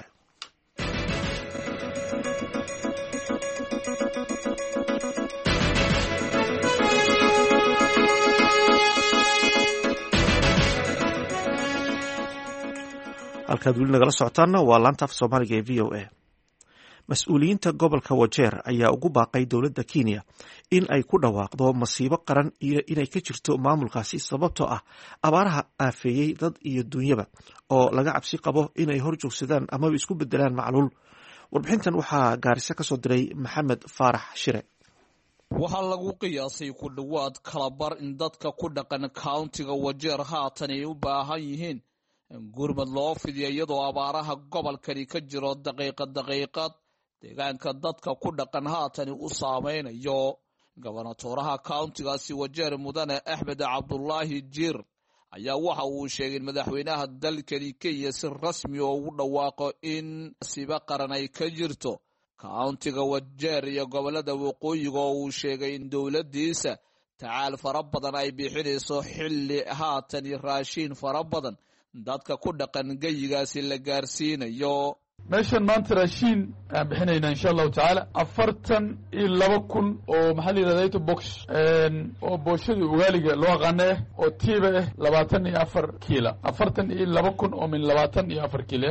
halkaad weli nagala socotaana waa laanta af soomaaliga ee v o a. mas-uuliyiinta gobolka Wajeer ayaa ugu baaqay dowladda Kenya in ay ku dhawaaqdo masiibo qaran iyo inay ka jirto maamulkaasi sababtoo ah abaaraha aafeeyey dad iyo dunyaba oo laga cabsi qabo inay hor joogsadaan amaba isku bedelaan macluul. warbixintan waxaa Gaarisa ka soo diray Maxamed Faarax Shire.
waxaa lagu qiyaasay ku dhowaad kalabar in dadka ku dhaqan countiga Wajeer haatan ay u baahan yihiin gurmad loo fidiyo iyadoo abaaraha gobolkani ka jiro daqiiqad deegaanka dadka ku dhaqan haatani u saameynayo. gobernatoraha countigaasi Wajeer mudane Axmed Cabdullaahi Jiir ayaa waxa uu sheegay in madaxweynaha dalkani Kenya si rasmi oo ugu dhawaaqo in masiibo qaran ay ka jirto kauntiga wajeer iyo gobolada waqooyiga oo uu sheegay in dowladdiisa tacaal fara badan ay bixinayso xilli haatan iyo raashiin fara badan dadka ku dhaqan geyigaasi la gaarsiinayo.
meeshan maanta raashiin aan bixinayna insha allahu tacaala 42,000 oo maxaa la yidhahdaa box oo booshada ugaaliga loo aqaana oo tiiba 24 kiila 42,000 oo min 24 kiila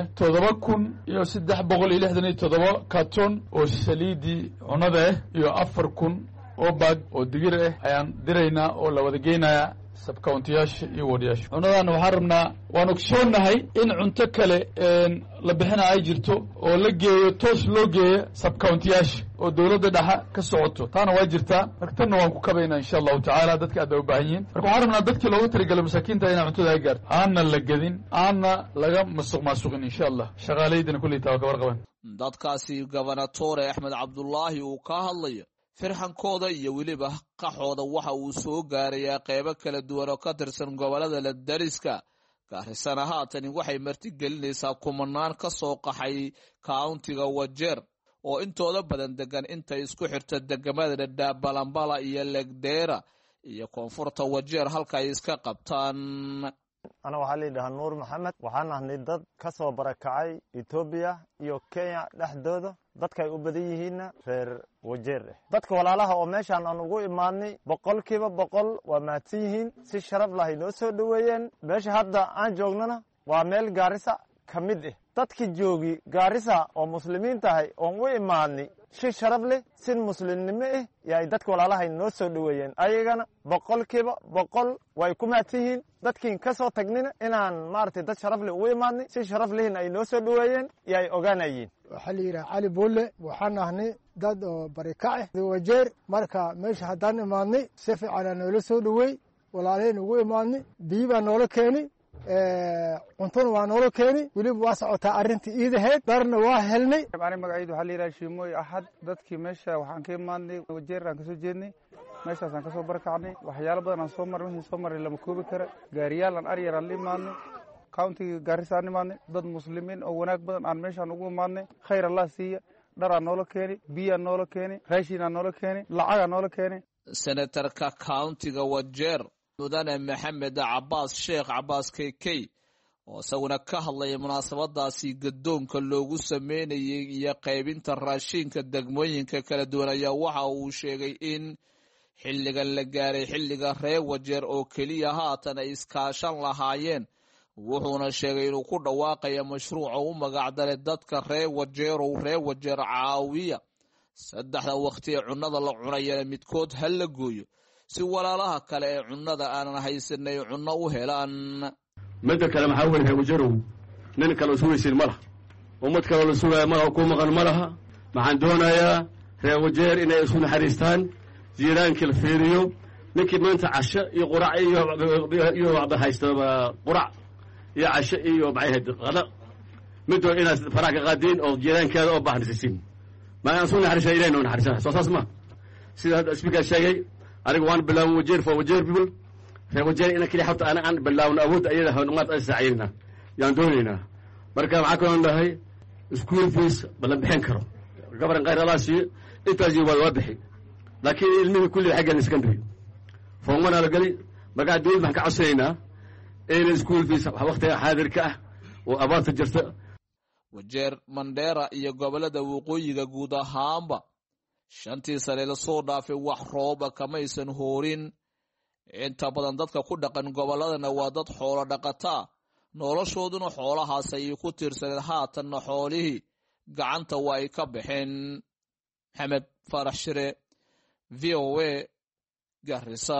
7,367 karton oo saliidi cunada iyo 4,000 oo bag oo digir ayaan diraynaa oo la wada geynayaa sabkauntiyaasha iyo wadiyaasha. cunadana waxaan rabnaa waan ogsoonahay in cunto kale la bixina ay jirto oo la geeyo toos loo geeyo sabkauntiyaasha oo dowladda dhexa ka socoto taana waa jirtaa. marka tanna waan ku kabaynaa insha allahu tacaala dadka aad bay u baahan yihiin. marka waxaan rabnaa dadkii loogu talagalay masaakiinta inaa cuntada ay gaarto aanna la gedin aanna laga masuqmaasuqin insha allah. shaqaalaydina kulley taa waa ka warqaban.
dadkaasi gobernatore axmed cabdulaahi uu ka hadlayo firxankooda iyo weliba qaxooda waxa uu soo gaarayaa qeybo kala duwan oo ka tirsan gobolada la dariska. Gaarisana haatani waxay martigelinaysaa kumanaan ka soo qaxay kauntiga wajeer oo intooda badan degan intay isku xirto degamada Dadaab, Balambala iyo Legdera iyo koonfurta wajeer halka ay iska qabtaan.
ana waxaa la yidhahaa nuur maxamed, waxaan ahnay dad ka soo barakacay Ethiopia iyo Kenya dhexdooda. dadkay u badan yihiinna reer wajeer dadka walaalaha oo meeshaan aan ugu imaadnay 100% waa mahadsan yihiin. si sharaf leh ay noo soo dhaweeyeen. meesha hadda aan joognana waa meel Gaarisa ka mid dadkii joogi Gaarisa oo muslimiin tahay oo u imaadnay si sharaf leh sin muslimnimo yaay dadka walaalaha noo soo dhaweeyeen. ayagana 100% way ku mahadsan yihiin. dadkiin ka soo tagnina inaan maartay dad sharaf leh u imaadnay si sharaf leh ay noo soo dhaweeyeen yaay ogaanayeen.
waxaa la yidhaha cali buulle, waxaan ahnay dad oo barikac wajeer. marka meesha haddaan imaadnay si fiican aan noola soo dhaweey. walaaleen ugu imaadnay, biyo baa noola keenay, cuntona waa noola keenay. weliba waa socotaa arrintii iidaheed. dharna waa helnay.
ani magacaydu waxaa la yidhaha shiimooy axad. dadkii meesha waxaan ka imaadnay wajeer aan kasoo jeednay. meeshaasaan kasoo barakacnay. waxyaalo badan aan soo marnay. wixii soo marnay lama koobi kara. gaariyaal aan aryar aan la imaadnay. countiga Gaarisa aan imaadnay. dad muslimiin oo wanaag badan aan meeshaan ugu imaadnay. khayr allah siiya. dharaa noola keenay, biyaa noola keenay, raashinaa noola keenay, lacagaa noola keenay.
senatarka countiga wajeer mudane maxamed cabaas sheekh cabaas keykey oo isaguna ka hadlaya munaasabadaasi gadoonka loogu sameynayay iyo qaybinta raashinka degmooyinka kala duwan ayaa waxa uu sheegay in xilligan la gaaray xilliga reer wajeer oo keliya haatan ay iskaashan lahaayeen. wuxuuna sheegay inuu ku dhawaaqaya mashruuca u magacdaray dadka reer wajeer oo reer wajeer caawiya 3 waqti ee cunnada la cunayana midkood ha la gooyo si walaalaha kale ee cunnada aanan haysanay cunno u helaan.
midda kale maxaa weeye wajeerow nin kale oo sugaysin ma laha, ummad kale oo sugaya ma ku maqan ma laha. maxaan doonayaa reer wajeer inay isu naxariistaan, jiiraankii la fiiriyo. ninkii maanta casho iyo qurac iyo waxba haysta qurac iyo casho iyo maxay qada midoo inaad faraha ka qaadiin oo jiiraankeeda oo baahnisiin. ma aan soo naxariisay ilaahay noo naxariisana soo saas ma sida hadda speaker sheegay. anigu waan bilaaway wajeer for wajeer people reer wajeer ina kaliya xabta aan bilaawno awood ayada hanuumaad ay saacayna yaan doonaynaa. marka waxaa kaloo dhahay school fees balan bixin karo gabaran qayr Allah siiyo intaas waa bixi. laakiin ilmihi kulli xaggan secondary foomana la gali. marka dawlad maxaa ka codsaynaa in school fees waqtiga xaadirka ah oo abaarta jirta
wajeer, Mandera iyo gobolada waqooyiga guud ahaanba 5 sane la soo dhaafay wax rooba kamaysan hoorin. inta badan dadka ku dhaqan goboladana waa dad xoolo dhaqata, noloshooduna xoolahaas ay ku tiirsaneen. haatanna xoolihii gacanta waa ay ka baxeen. Maxamed Farax Shire, VOA, Garissa.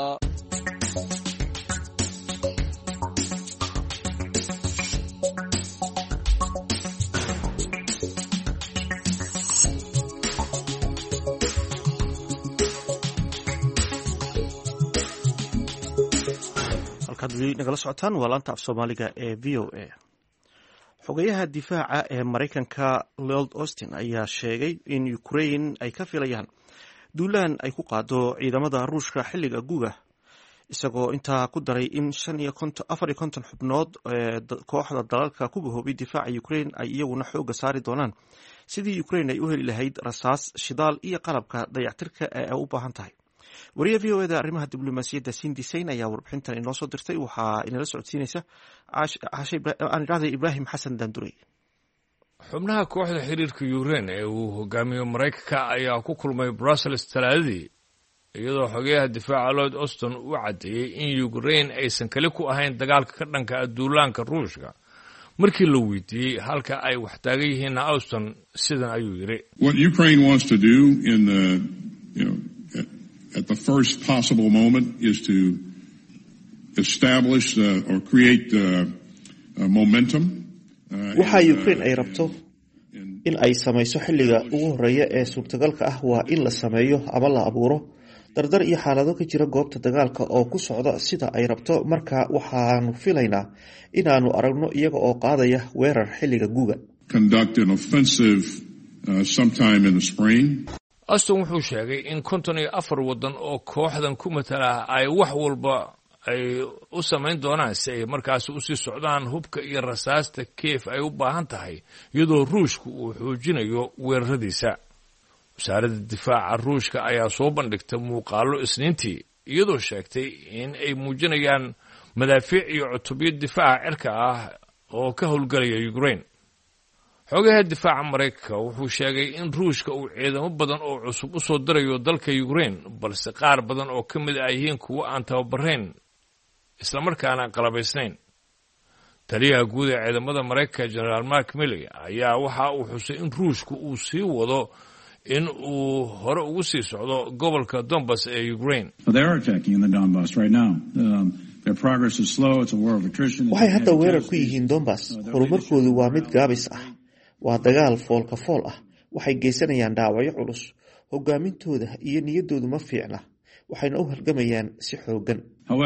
nagala socotaan waa laanta af soomaaliga ee v o a. xogayaha difaaca ee maraykanka Lloyd Austin ayaa sheegay in Ukraine ay ka filayaan duulaan ay ku qaado ciidamada Ruushka xilliga guga isagoo intaa ku daray in 54 xubnood kooxda dalalka ku gahoobay difaaca Ukraine ay iyaguna xooga saari doonaan sidii Ukraine ay u heli lahayd rasaas, shidaal iyo qalabka dayactirka ee ay u baahan tahay. wariye VOAda arrimaha diblomaasiyadda Cindy Sain ayaa warbixintan inoo soo dirtay. waxaa inala socodsiinaysa Ibrahim Xasan Dandurey.
xubnaha kooxda xiriirka Ukraine ee uu hogaamiyo Mareykanka ayaa ku kulmay Brussels Talaadadii iyadoo xogeyaha difaaca Lloyd Austin uu cadeeyay in Ukraine aysan kali ku ahayn dagaalka ka dhanka duulaanka Ruushka. markii la weydiiyey halka ay wax taagan yihiin Austin sidan ayuu yiri.
What Ukraine wants to do in the at the first possible moment is to establish or create momentum.
waxa Ukraine ay rabto in ay samayso xilliga ugu horeeya ee suurtagalka ah waa in la sameeyo ama la abuuro dardar iyo xaalado ka jira goobta dagaalka oo ku socda sida ay rabto. marka waxaanu filaynaa inaanu aragno iyaga oo qaadaya weerar xilliga guga.
Conduct an offensive sometime in the spring.
Austin wuxuu sheegay in 54 wadan oo kooxdan ku matala ay wax walba ay u samayn doonaan si ay markaas u sii socdaan hubka iyo rasaasta Kiev ay u baahan tahay iyadoo Ruushku uu xoojinayo weeraradiisa. wasaaradda difaaca Ruushka ayaa soo bandhigtay muuqaallo Isniintii iyadoo sheegtay in ay muujinayaan madaafiic iyo cutubyo difaaca cirka ah oo ka howlgalaya Ukraine. xogaha difaaca Mareykanka wuxuu sheegay in Ruushka uu ciidamo badan oo cusub u soo dirayo dalka Ukraine balse qaar badan oo ka mid ah yihiin kuwa aan tababarayn isla markaana qalabaysnayn. taliyaha guud ee ciidamada Mareykanka General Mark Milley ayaa waxa uu xusay in Ruushku uu sii wado in uu hore ugu sii socdo gobolka Donbas ee Ukraine.
waxay hadda weerar ku yihiin Donbas. horumarkoodu waa mid gaabis ah. waa dagaal foolka fool ah. waxay geysanayaan dhaawacyo culus. hogaamintooda iyo niyaddoodu ma fiicna. waxayna u halgamayaan si xoogan.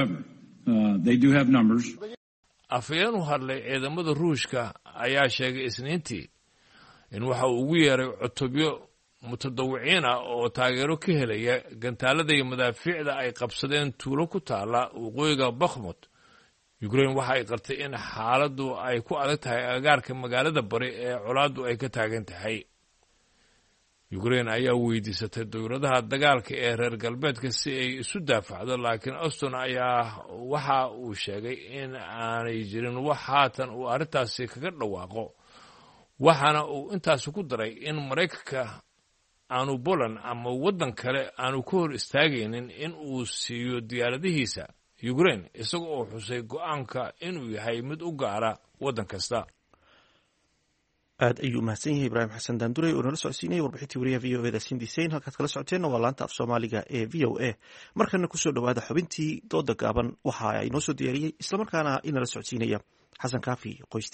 afayeen u hadlay ciidamada Ruushka ayaa sheegay Isniintii in waxa uu ugu yeeray cutubyo mutadawiciin ah oo taageero ka helaya gantaalada iyo madaafiicda ay qabsadeen tuulo ku taala waqooyiga Bakhmut. Ukraine waxa ay qartay in xaaladdu ay ku adag tahay agagaarka magaalada bari ee colaaddu ay ka taagan tahay. Ukraine ayaa weydiisatay dowladaha dagaalka ee reer galbeedka si ay isu daafacdo laakiin Austin ayaa waxa uu sheegay in aanay jirin wax haatan uu arrintaasi kaga dhawaaqo. waxaana uu intaas ku daray in Mareykanka aanu Poland ama wadan kale aanu ka hor istaagaynin in uu siiyo diyaaradihiisa Ukraine isaga oo xusay go'aanka inuu yahay mid u gaara wadan kasta.
aad ayuu mahadsan yahay Ibrahim Xasan Dandurey oo nala socodsiinayay warbixintii wariyaha VOAda Cindy Sain. halkaad kala socoteen waa laanta af Soomaaliga ee VOA. markana ku soo dhawaada xubintii dooda gaaban waxa ay noo soo diyaariyay isla markaana inala socodsiinaya Xasan Kaafi Qoyste.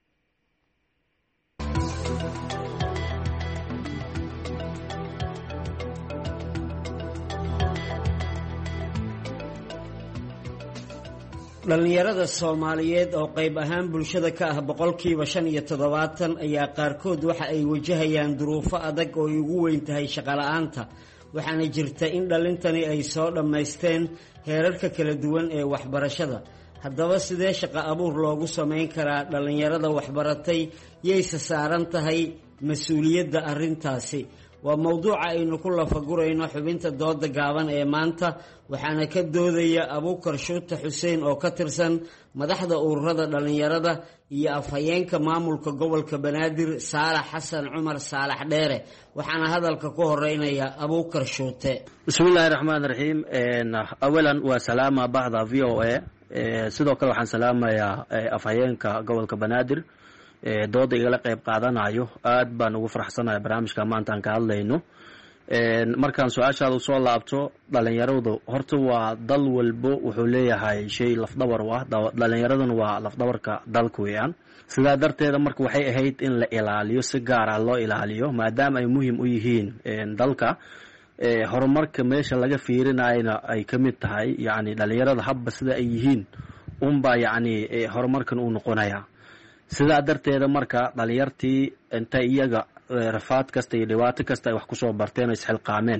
dhalinyarada Soomaaliyeed oo qayb ahaan bulshada ka ah 75% ayaa qaarkood waxa ay wajahayaan duruufo adag oo ay ugu weyn tahay shaqo la'aanta. waxaana jirta in dhalintani ay soo dhammaysteen heerarka kala duwan ee waxbarashada. haddaba sidee shaqo abuur loogu samayn karaa dhalinyarada waxbaratay yayse saaran tahay mas-uuliyadda arrintaasi? waa mawduuca aynu ku lafagurayno xubinta dooda gaaban ee maanta. waxaana ka doodaya Abuukar Shuute Xuseen oo ka tirsan madaxda ururada dhalinyarada iyo afhayeenka maamulka gobolka Banaadir Saalax Xasan Cumar Saalax Dheere. waxaana hadalka ku horeynaya Abuukar Shuute.
bismillaahi raxmaani raxiim. awalan waa salaama bahda VOA. sidoo kale waxaan salaamayaa afhayeenka gobolka Banaadir dooda igala qayb qaadanayo. aad baan ugu faraxsanahay barnaamijka maanta aan ka hadlayno. markaan su-aashaada soo laabto, dhalinyaradu horta waa dal walbo wuxuu leeyahay shay lafdhabar u ah. dhalinyaraduna waa lafdhabarka dalka weeyaan. sidaa darteeda marka waxay ahayd in la ilaaliyo, si gaar ah loo ilaaliyo maadaama ay muhiim u yihiin dalka. horumarka meesha laga fiirinayna ay ka mid tahay yacni dhalinyarada habba sida ay yihiin unbaa yacni horumarkan uu noqonaya. sidaa darteeda marka dhalinyartii intay iyaga rafaad kasta iyo dhibaato kasta ay wax kusoo barteen oo isxilqaameen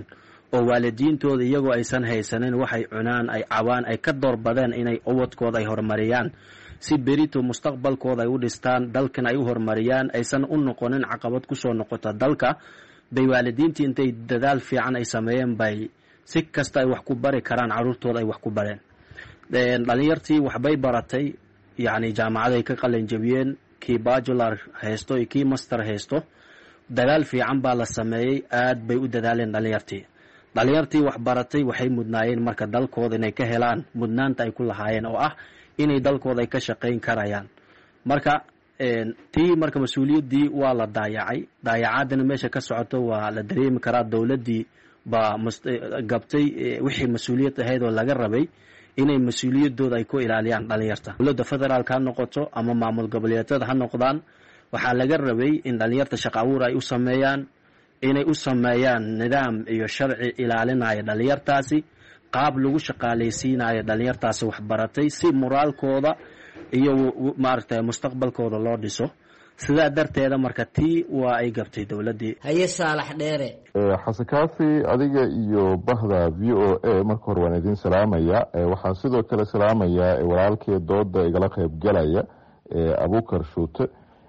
oo waalidiintooda iyagoo aysan haysanin waxay cunaan ay cawaan ay ka doorbadeen inay ubadkooda ay horumariyaan si berito mustaqbalkooda ay u dhistaan dalkan ay u horumariyaan aysan u noqonin caqabad kusoo noqota dalka bay waalidiintii intay dadaal fiican ay sameeyeen bay si kasta ay wax ku bari karaan carruurtooda ay wax ku bareen dhalinyartii waxbay baratay yacni jaamacaday ka qalin jabiyeen kii bajular haysto iyo kii master haysto dadaal fiican baa la sameeyey aad bay u dadaaleen dhalinyartii wax baratay waxay mudnaayeen marka dalkooda inay ka helaan mudnaanta ay ku lahaayeen oo ah inay dalkooda ay ka shaqayn karayaan marka tii marka mas-uuliyaddii waa la daayacaadina meesha ka socoto waa la dareemi karaa dowladdii baa gabtay wixii mas-uuliyad ahayd oo laga rabay inay mas-uuliyadooda ay ku ilaaliyaan dhalinyarta dowladda federaalka ha noqoto ama maamul goboleedyada ha noqdaan waxaa laga rabay in dhalinyarta shaqo abuur ay u sameeyaan inay u sameeyaan nidaam iyo sharci ilaalinaya dhalinyartaasi qaab lagu shaqaalaysiinayo dhalinyartaasi waxbaratay si moraalkooda iyo maaragtay mustaqbalkooda loo dhiso sidaa darteeda marka tii waa ay gabtay dowladdii
haye saalax dheere
xasan kaafi adiga iyo bahda v o a marka hore waan idin salaamaya waxaan sidoo kale salaamayaa walaalkii dooda igala qayb galaya abukar shuute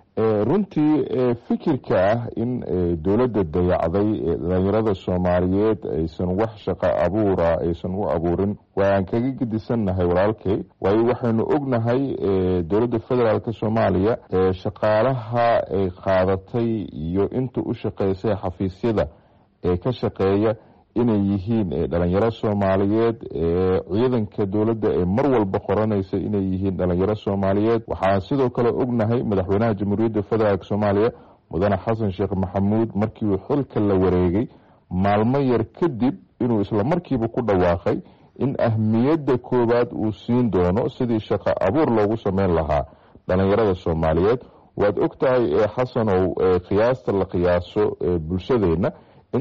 runtii fikirka ah in dowladda dayacday dhalinyarada soomaaliyeed aysan wax shaqo abuura aysan u abuurin waan kaga gedisannahay walaalkay waayo waxaynu ognahay dowladda federaalk soomaaliya shaqaalaha ay qaadatay iyo inta u shaqeysay xafiisyada ee ka shaqeeya inay yihiin dhalinyaro soomaaliyeed ciidanka dowladda ee mar walba qoranaysa inay yihiin dhalinyaro soomaaliyeed waxaan sidoo kale ognahay madaxweynaha jamhuuriyadda federaalk soomaaliya mudane xasan sheekh maxamuud markii uu xilka la wareegay maalmo yar kadib inuu isla markiiba ku dhawaaqay in ahmiyadda koowaad uu siin doono sidii shaqo abuur loogu sameyn lahaa dhalinyarada soomaaliyeed waad ogtahay xasanow qiyaasta la qiyaaso bulshadeenna in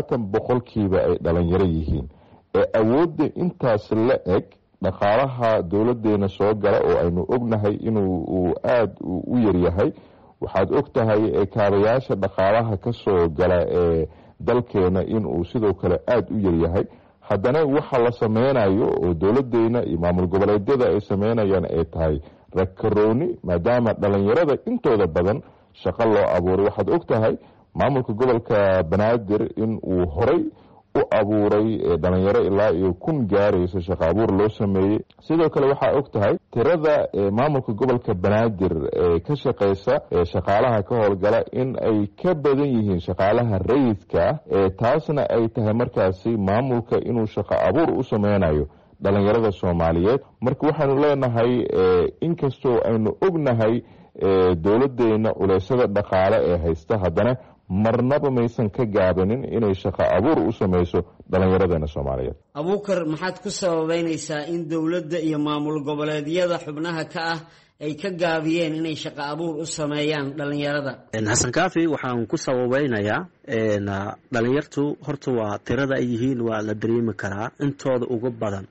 70% ay dhalinyaro yihiin awoodda intaas la eg dhaqaalaha dowladeena soo gala oo aynu ognahay inuu aada u yaryahay waxaad ogtahay kaabayaasha dhaqaalaha kasoo gala ee dalkeena inuu sidoo kale aada u yaryahay haddana waxa la sameynayo oo dowladeena iyo maamul goboleedyada ay sameynayaan ay tahay rakarooni maadaama dhalinyarada intooda badan shaqo loo abuuray waxaad ogtahay maamulka gobolka banaadir in uu horay u abuuray dhalinyaro ilaa iyo 1,000 gaaraysa shaqo abuur loo sameeyey sidoo kale waxaa og tahay tirada maamulka gobolka banaadir ka shaqeysa shaqaalaha ka howlgala in ay ka badan yihiin shaqaalaha rayidka taasna ay tahay markaasi maamulka inuu shaqo abuur u sameynayo dhalinyarada soomaaliyeed marka waxaanu leenahay inkastoo aynu ognahay dowladeena culeysada dhaqaale ee haysta haddana marnaba maysan ka gaabanin inay shaqo abuur u sameyso dhallinyaradeenna soomaaliyeed
abuukar maxaad ku sababeynaysaa in dowladda iyo maamul goboleedyada xubnaha ka ah ay ka gaabiyeen inay shaqo abuur u sameeyaan dhallinyarada
xasan kaafi waxaan ku sababeynayaa dhalinyartu horta waa tirada ay yihiin waa la dareemi karaa intooda ugu badan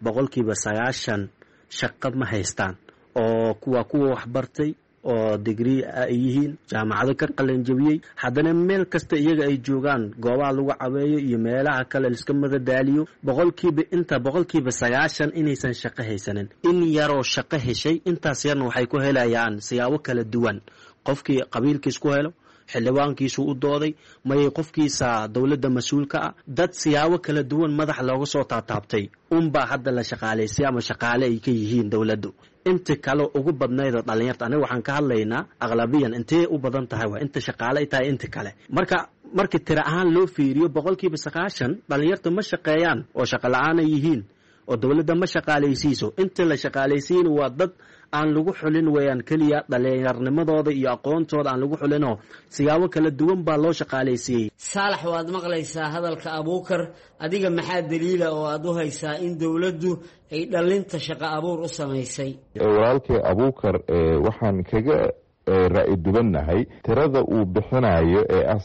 90% shaqo ma haystaan oo kuwa waxbartay oo degree ay yihiin jaamacado ka qalin jabiyey haddana meel kasta iyaga ay joogaan goobaha lagu caweeyo iyo meelaha kale iska madadaaliyo boqolkiiba 90 inaysan shaqo haysanin in yaroo shaqo heshay intaas yarna waxay ku helayaan siyaabo kala duwan qofkii qabiilkiis ku helo xildhibaankiisu u dooday mayay qofkiisa dowladda mas-uulka ah dad siyaabo kala duwan madax looga soo taataabtay unbaa hadda la shaqaalaysay ama shaqaale ay ka yihiin dowladdu inta kale ugu badnayd dhalinyarta aniga waxaan ka hadlaynaa aqlabiyan intee u badan tahay waa inta shaqaale ay tahay inta kale marka tira ahaan loo fiiriyo 90% dhalinyarta ma shaqeeyaan oo shaqo la-aan ay yihiin oo dowladda ma shaqaalaysiiso inta la shaqaalaysiin waa dad aan lagu xulin weeyaan keliya dhalinyarnimadooda iyo aqoontooda aan lagu xulinoo siyaabo kala duwan baa loo shaqaalaysiiyey
saalax waad maqlaysaa hadalka abuukar adiga maxaa daliila oo aad u haysaa in dowladdu ay dhalinta shaqo abuur u samaysay
walaalkay abuukar waxaan kaga ra'yi dubannahay tirada uu bixinayo ee ah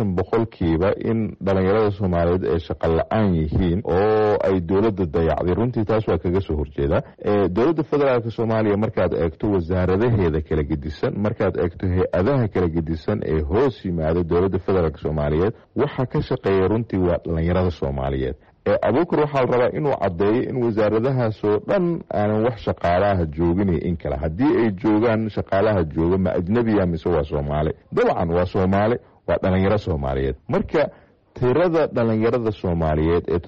90% in dhalinyarada soomaaliyeed ay shaqo la-aan yihiin oo ay dowladda dayacday runtii taas waa kaga soo horjeeda dowladda federaalk soomaaliya markaad eegto wasaaradaheeda kala gedisan markaad eegto hay-adaha kala gedisan ee hoos yimaada dowladda federaalk soomaaliyeed waxa ka shaqeeya runtii waa dhalinyarada soomaaliyeed abuukar waxaa la rabaa inuu caddeeyo in wasaaradahaasoo dhan aanan wax shaqaalaha joogin in kale haddii ay joogaan shaqaalaha jooga ma ajnebiya mise waa soomaali dabcan waa soomaali waa dhalinyaro soomaaliyeed marka tirada dhalinyarada soomaaliyeed ee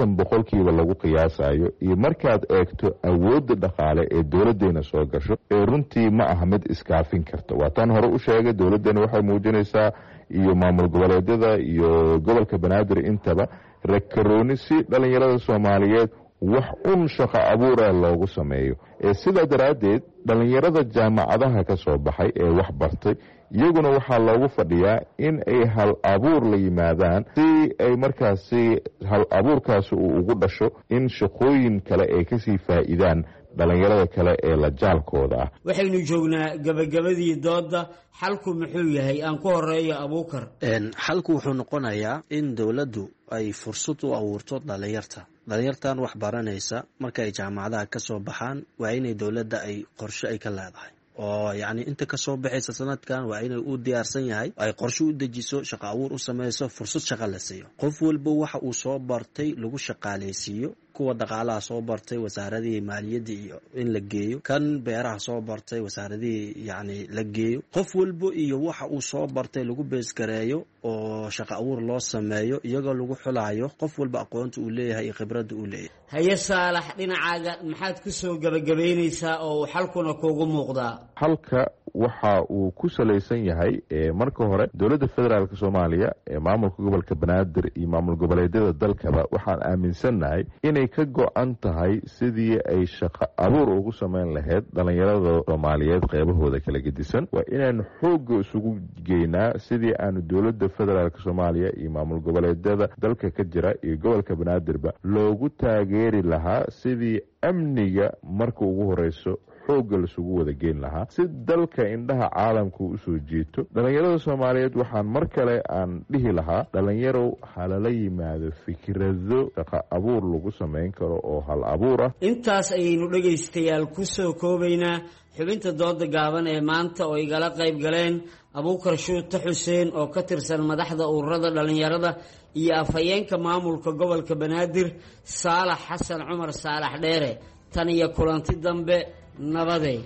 70% lagu qiyaasayo iyo markaad eegto awoodda dhaqaale ee dowladeena soo gasho ee runtii ma aha mid iskaafin karta waa tan hore u sheegay dowladeena waxay muujinaysaa iyo maamul goboleedyada iyo gobolka banaadir intaba rakarooni si dhalinyarada soomaaliyeed wax shaqo abuura loogu sameeyo sidaa daraaddeed dhalinyarada jaamacadaha ka soo baxay ee wax bartay iyaguna waxaa loogu fadhiyaa in ay hal abuur la yimaadaan si ay markaasi hal abuurkaasi uu ugu dhasho in shaqooyin kale ay kasii faa'iidaan dhalinyarada kale ee la jaalkooda ah
waxaynu joognaa gabagabadii dooda xalku muxuu yahay aan ku horeeyo abuukar
xalku wuxuu noqonayaa in dowladdu ay fursad u abuurto dhalinyartan wax baranaysa marka ay jaamacadaha ka soo baxaan waa inay dowladda ay qorshe ay ka leedahay oo yacni inta ka soo baxaysa sanadkan waa inay u diyaarsan yahay ay qorshe u dejiso shaqo abuur u samayso fursad shaqo la siiyo qof walba waxa uu soo bartay lagu shaqaalaysiiyo kuwa dhaqaalaha soo bartay wasaaradihii maaliyadda iyo in la geeyo kan beeraha soo bartay wasaaradihii yacni la geeyo qof walba iyo waxa uu soo bartay lagu beesgareeyo oo shaqo abuur loo sameeyo iyagoo lagu xulaayo qof walba aqoonta uu leeyahay iyo khibradda uu leeyahay
haye saalax dhinacaaga maxaad ku soo gabagabaynaysaa oo xalkuna kuugu muuqdaa
halka waxa uu ku salaysan yahay marka hore dowladda federaalk soomaaliya ee maamulka gobolka banaadir iyo maamul goboleedyada dalkaba waxaan aaminsannahay inay ka go-an tahay sidii ay shaqo abuur ugu samayn lahayd dhalinyarada soomaaliyeed qeybahooda kala gedisan waa inaanu xoogga isugu geynaa sidii aanu dowladda federaalk soomaaliya iyo maamul goboleedyada dalka ka jira iyo gobolka banaadirba loogu taageeri lahaa sidii amniga marka ugu horeyso xoogga lasugu wada geyn lahaa si dalka indhaha caalamka usoo jiito dhalinyarada soomaaliyeed waxaan mar kale aan dhihi lahaa dhalinyarow halala yimaado fikrado shaqo abuur lagu samayn karo oo hal abuur ah
intaas ayaynu dhegaystayaal ku soo koobaynaa xubinta dooda gaaban ee maanta oo igala qayb galeen abuukar shuute xuseen oo ka tirsan madaxda ururada dhalinyarada iyo afhayeenka maamulka gobolka banaadir saalax xasan cumar saalax dheere tan iyo kulanti dambe nabadey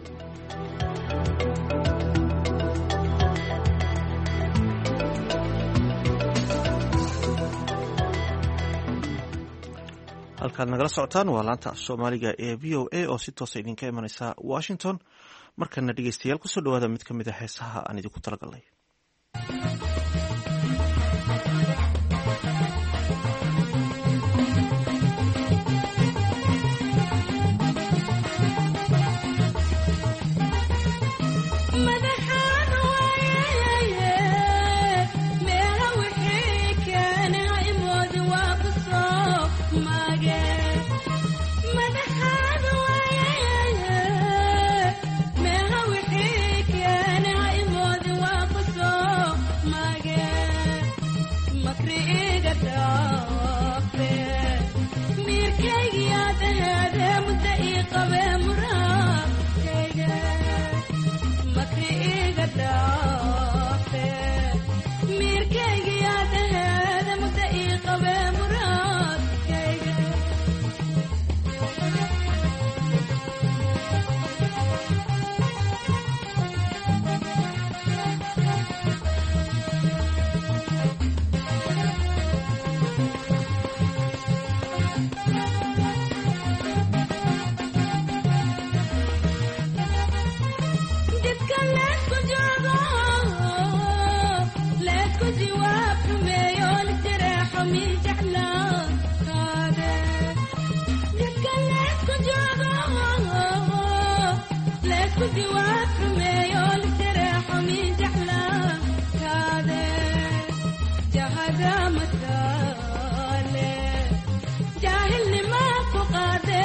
halkaad nagala socotaan waa laanta af soomaaliga ee v o a oo si toosa idinka imanaysa washington markana dhegeystayaal kusoo dhawaada mid ka mid a heesaha aan idinku talagalnay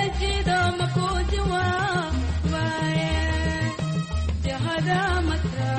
Jahada matra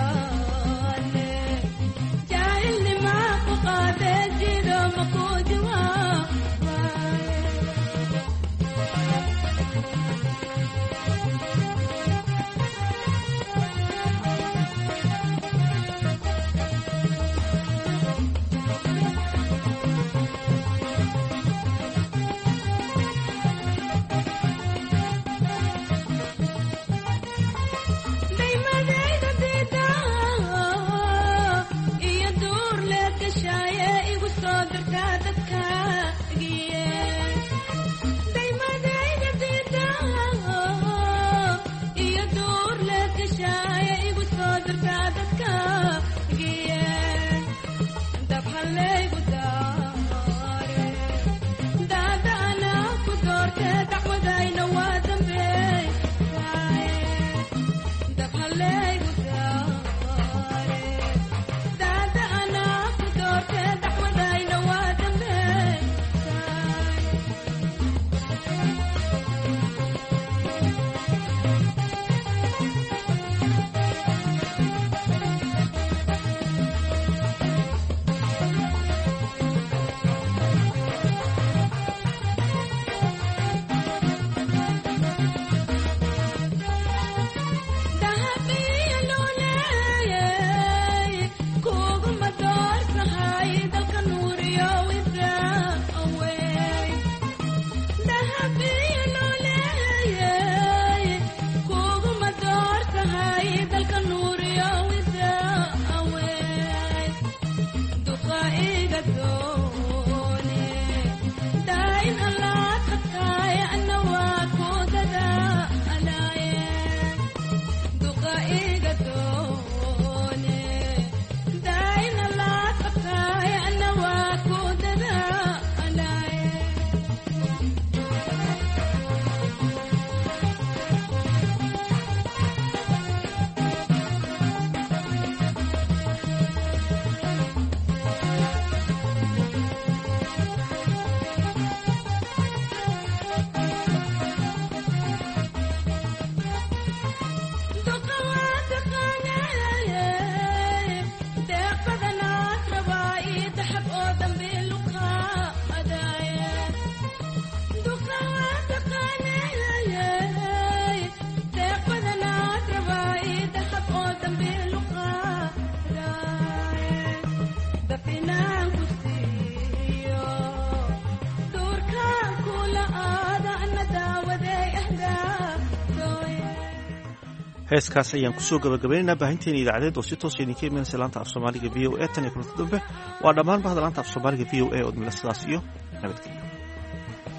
heeskaas ayaan kusoo gabagabaynaynaa baahinteena idaacadeed oo si toos idinka imanaysa laanta af soomaaliga v o a tan iyo kulanti dambe waa dhammaan bahda laanta af soomaaliga v o a oo idinla sidaas iyo nabadgelyo